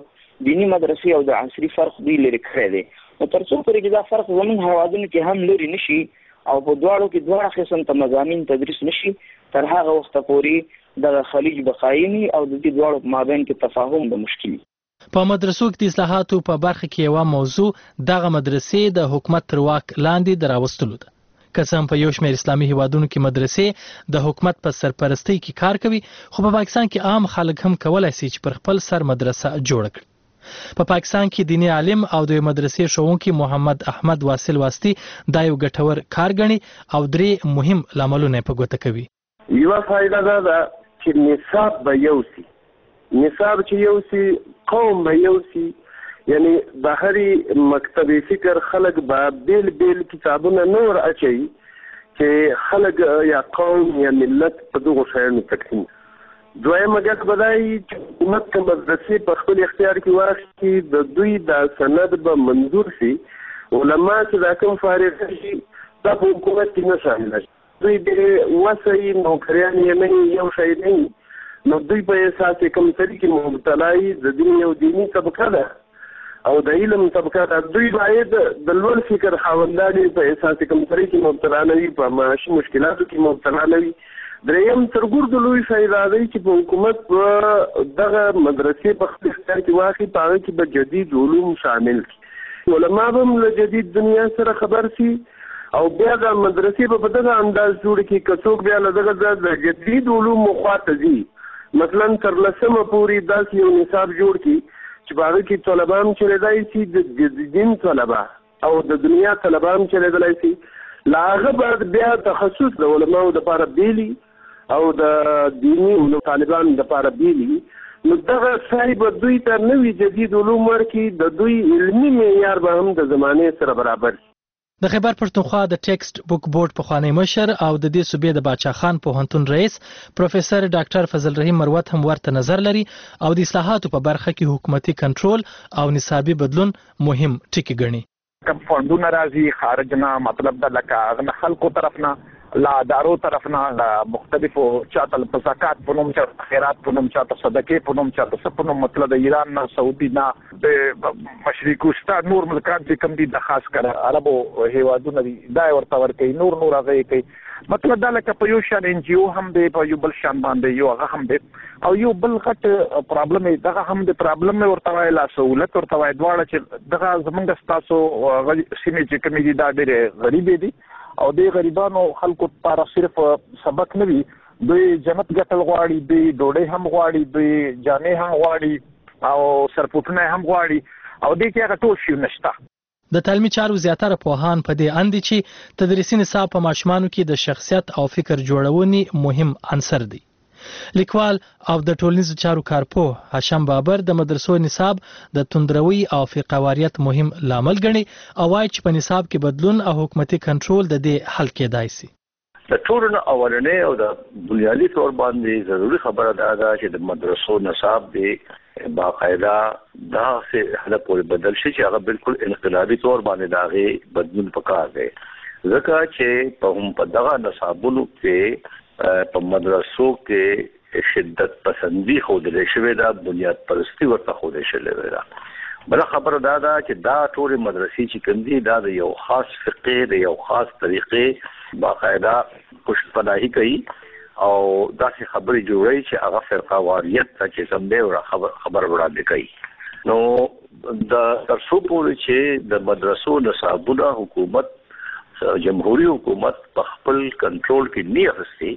د دینی مدرسې او د عصري فرق دوی لرې کړی دی. نو تر څو پورې چې دا فرق زموږ هیوادونو کې هم لرې نه شي او په دواړو کې دواړه قسم ته مضامین تدریس نه شي تر هغه وخته پورې د خلیج بقایمي او د دې دواړو په مابین کې تفاهم به مشکل وي. په مدرسو کې د اصلاحاتو په برخه کې یوه موضوع دغه مدرسې د حکومت تر واک لاندې د راوستلو ده. که څه هم په یو شمېر اسلامي هیوادونو کې مدرسې د حکومت په سرپرستۍ کې کار کوي، خو په پاکستان کې عام خلک هم کولای شي چې پر خپل سر مدرسه جوړه کړي. په پاکستان کې دیني عالم او د مدرسې ښوونکي محمد احمد واصل واسطي دا یو ګټور کار ګڼي او 3 مهم لاملونه په ګوته کوي. یوه فایده دا ده چې نصاب به یو سي، نصاب چې یو سي قوم به یو سي، یعنی بهري مکتبي فکر خلک به بیل بیل کتابونه نور اچي چې خلک یا قوم یا ملت په دغه شیانو تقسیم. دویمه ګټه به دا وي چې حکومت که مدرسې په خپل اختیار کې واخلي د دوی دا سند به منظور شي، علما چې دا کوم فارغ شي دا په حکومت کې نه شامله شي. دوی ډېرې وسه نوکریان یې نه یو شی نه نو دوی په اساس کوم طریقې مبتلا د دین یو دیني طبقه ده او د علم طبقه ده. دوی باید د لوړ فکر خاوندان په اساس کوم طریقې مبتلا نه وي، په معاشي مشکلاتو کې مبتلا نه وي. دریم تر ګردو لوی شی دا دی چې په حکومت په دغه مدرسې په خپل اختیار کې واخلي، په هغه کې به جدید علوم شامل کړي. علما به هم له جدید دنیا سره خبر سي او بیا د مدرسې په دغه انداز جوړ کړي که څوک بیا له دغه د جدید علومو خواته ځي مثلا تر 10مه پورې داسې یو نصاب جوړ کړي چې په هغه کې طلبه هم چلېدای شي د دین طلبه او د دنیا طلبه هم چلېدلی شي له هغه بعد بیا تخصص د علماو دپاره بیلي او د دیني طالبانو دپاره بیلي نو دغه ځای به دوی ته نوي جدید علوم ورکړي د دوی علمي معیار به هم د زمانې سره برابر شي. د خیبر پښتونخوا د ټیکسټ بوک بورډ پخوانی مشر او د دې صوبې د باچا خان پوهنتون رئیس پروفیسور ډاکټر فضل رحیم مروت هم ورته نظر لري او د اصلاحاتو په برخه کې حکومتي کنټرول او نصابي بدلون مهم ټکي ګڼي. کم فندونه راځي خارج نه مطلب د لکه خلکو طرف نه لا ادارو طرف نه لا مختلفو چاته په زکات په نوم چاته خیرات په نوم چاته صدقې په نوم چاته څه په نوم مطلب د ایران نه سعودي نه د مشرق وسطا نور ملکان چې کم دي د خاص کړه عربو هیوادونه دي دا ورته ورکوي نور هغه کوي مطلب دا لکه په یو شان ان جی او هم دی په یو بل شان باندې یو هغه هم دی او یو بل غټ پرابلم دغه هم د پرابلم ورته وای لا سہولت ورته وای دواړه چې دغه زمونږ ستاسو سیمې چې کمی دي دا ډېر غریب دي او د غریبانو خلکو لپاره صرف سبق نه وي دوی جنت ګټل غواړي دوی ډوډۍ هم غواړي دوی جامې هم غواړي او سرپوټونه هم غواړي او دې کې هغه ټول شی نشته. د تعلیمي چارو زیاتره پوهان په دې اند چې تدریسي نصاب په ماشومانو کې د شخصیت او فکر جوړونې مهم عنصر دی. لیکوال او د ټولنیزو چارو کارپوه هاشم بابر د مدرسو نصاب د توندروي او فقاواریت مهم لامل ګڼي او وايي چې په نصاب کې بدلون او حکومتي کنټرول د دې حل کېدای شي. د ټولو اولنې او د بنیادي تور باندې ضروري خبره ده چې د مدرسو نصاب دی باقاعده دا څه حاله پورې بدل شي چې هغه بالکل انقلابي تور باندې داغه بدلون پکار دی ځکه چې په هم په دغه نصابونو کې په مدرسو کې شدت پسندي خوده شوی دا بنیاد پرستی ورته خوده شوی دا بل خبره دا چې دا ټول مدرسې چې کوم دي دا د یو خاص فقه د یو خاص طریقې باقاعده پشتپناهي کوي او داسې خبرې جوړوي چې هغه فرقه واریت ته چې کوم دی خبر وړاندې کوي نو د ترڅو پورې چې د مدرسو نصابونه حکومت جمهوریت حکومت په خپل کنټرول کې نه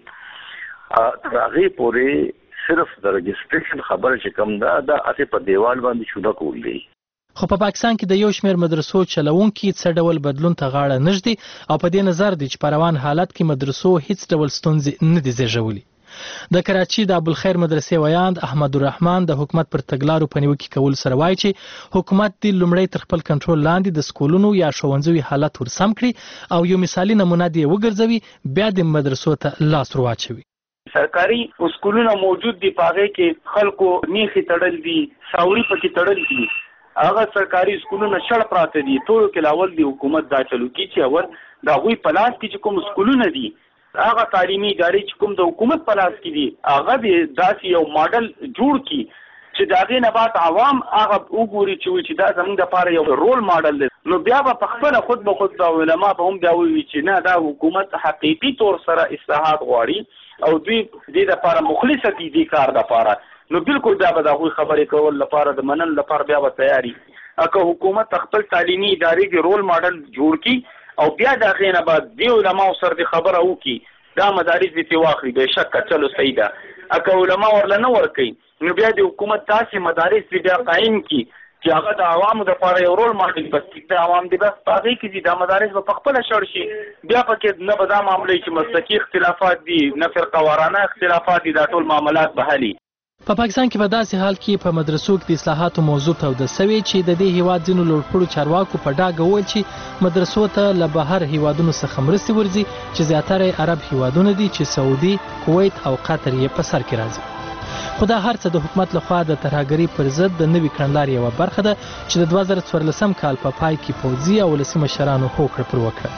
اخستي تر هغه پورې صرف د رجسټریشن خبره چې کوم دا اته په دیوال باندې شوده کولې. خو په پاکستان کې د یو شمېر مدرسو چلوونکي څه ډول بدلون ته غاړه نږدي او په دې نظر دی چې په روان حالت کې مدرسو هیڅ ډول ستونزې نه دي زیږولي. د کراچي د ابوالخیر مدرسې ویاند احمد الرحمن د حکومت پر تګلارو په نیوکه کول سره وایي چې حکومت د لومړی تر خپل کنټرول لاندې د سکولونو یا ښوونځیو حالت ورسم کړي او یو مثالي نمونه دی وګرځوي بیا د مدرسو ته لاس ورواچوي. سرکاري سکولونه موجود دي پاغه کې خلکو نیخي تړل دي ساوري پکې تړل دي هغه سرکاري سکولونه شړ پراته دي ټول کې لاول دی حکومت دا چلو کی چې اول دا غوي پلاس کې کوم سکولونه دي هغه تعلیمي ادارې چې کوم د حکومت په لاس کې دي هغه د داسې یو ماډل جوړ کړي چې د هغې نه بعد عوام هغه وګوري چې دا زموږ دپاره یو رول ماډل دی نو بیا به په خپله خود به خود علما به هم بیا ووایي چې نه دا حکومت حقیقي طور سره اصلاحات غواړي او دوی دې دپاره مخلصه دي دې کار دپاره نو بالکل بیا به د هغوی خبرې کول لپاره د منلو لپاره بیا به تیاري که حکومت خپل تعلیمي ادارې کې رول ماډل جوړ کړي او بیا د هغې نه بعد دې علماو سره د خبره وکړي دا مدارس دې ترې واخلي بېشکه چلو صحیح ده که علما ورله نه ورکوي نو بیا د حکومت داسې مدارس دې بیا قایم کړي چې هغه د عوامو دپاره یو رول ماډل بس د عوام دې بس په هغې کې دي دا مدارس به په خپله شړ شي بیا پکې نه به دا معامله چې مسلکي اختلافات دي نه فرقه وارانه اختلافات دي دا ټول معاملات به حلي. په پاکستان کې په داسې حال کې په مدرسو کې د اصلاحاتو موضوع توده سوې چې د دې هیواد ځینو لوړپوړو چارواکو په ډاګه وویل چې مدرسو ته له بهر هیوادونو څخه مرستې ورځي چې زیاتره عرب هیوادونه دي چې سعودي کویت او قطر یې په سر کې راځي. خو دا هر څه د حکومت لخوا د ترهګرۍ پر ضد د نوي کړنلارې یوه برخه ده چې د 2014 کال په پای کې پوځي او ولسي مشرانو هوکړه پر وکړه.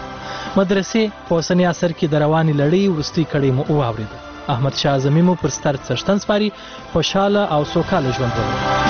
مدرسې په اوسني عصر کې د روانې لړۍ وروستۍ کړۍ مو واورېده. احمد شاه اعظمي مو پر ستر څښتن سپاري خوشحاله او سوکاله ژوند ولرئ.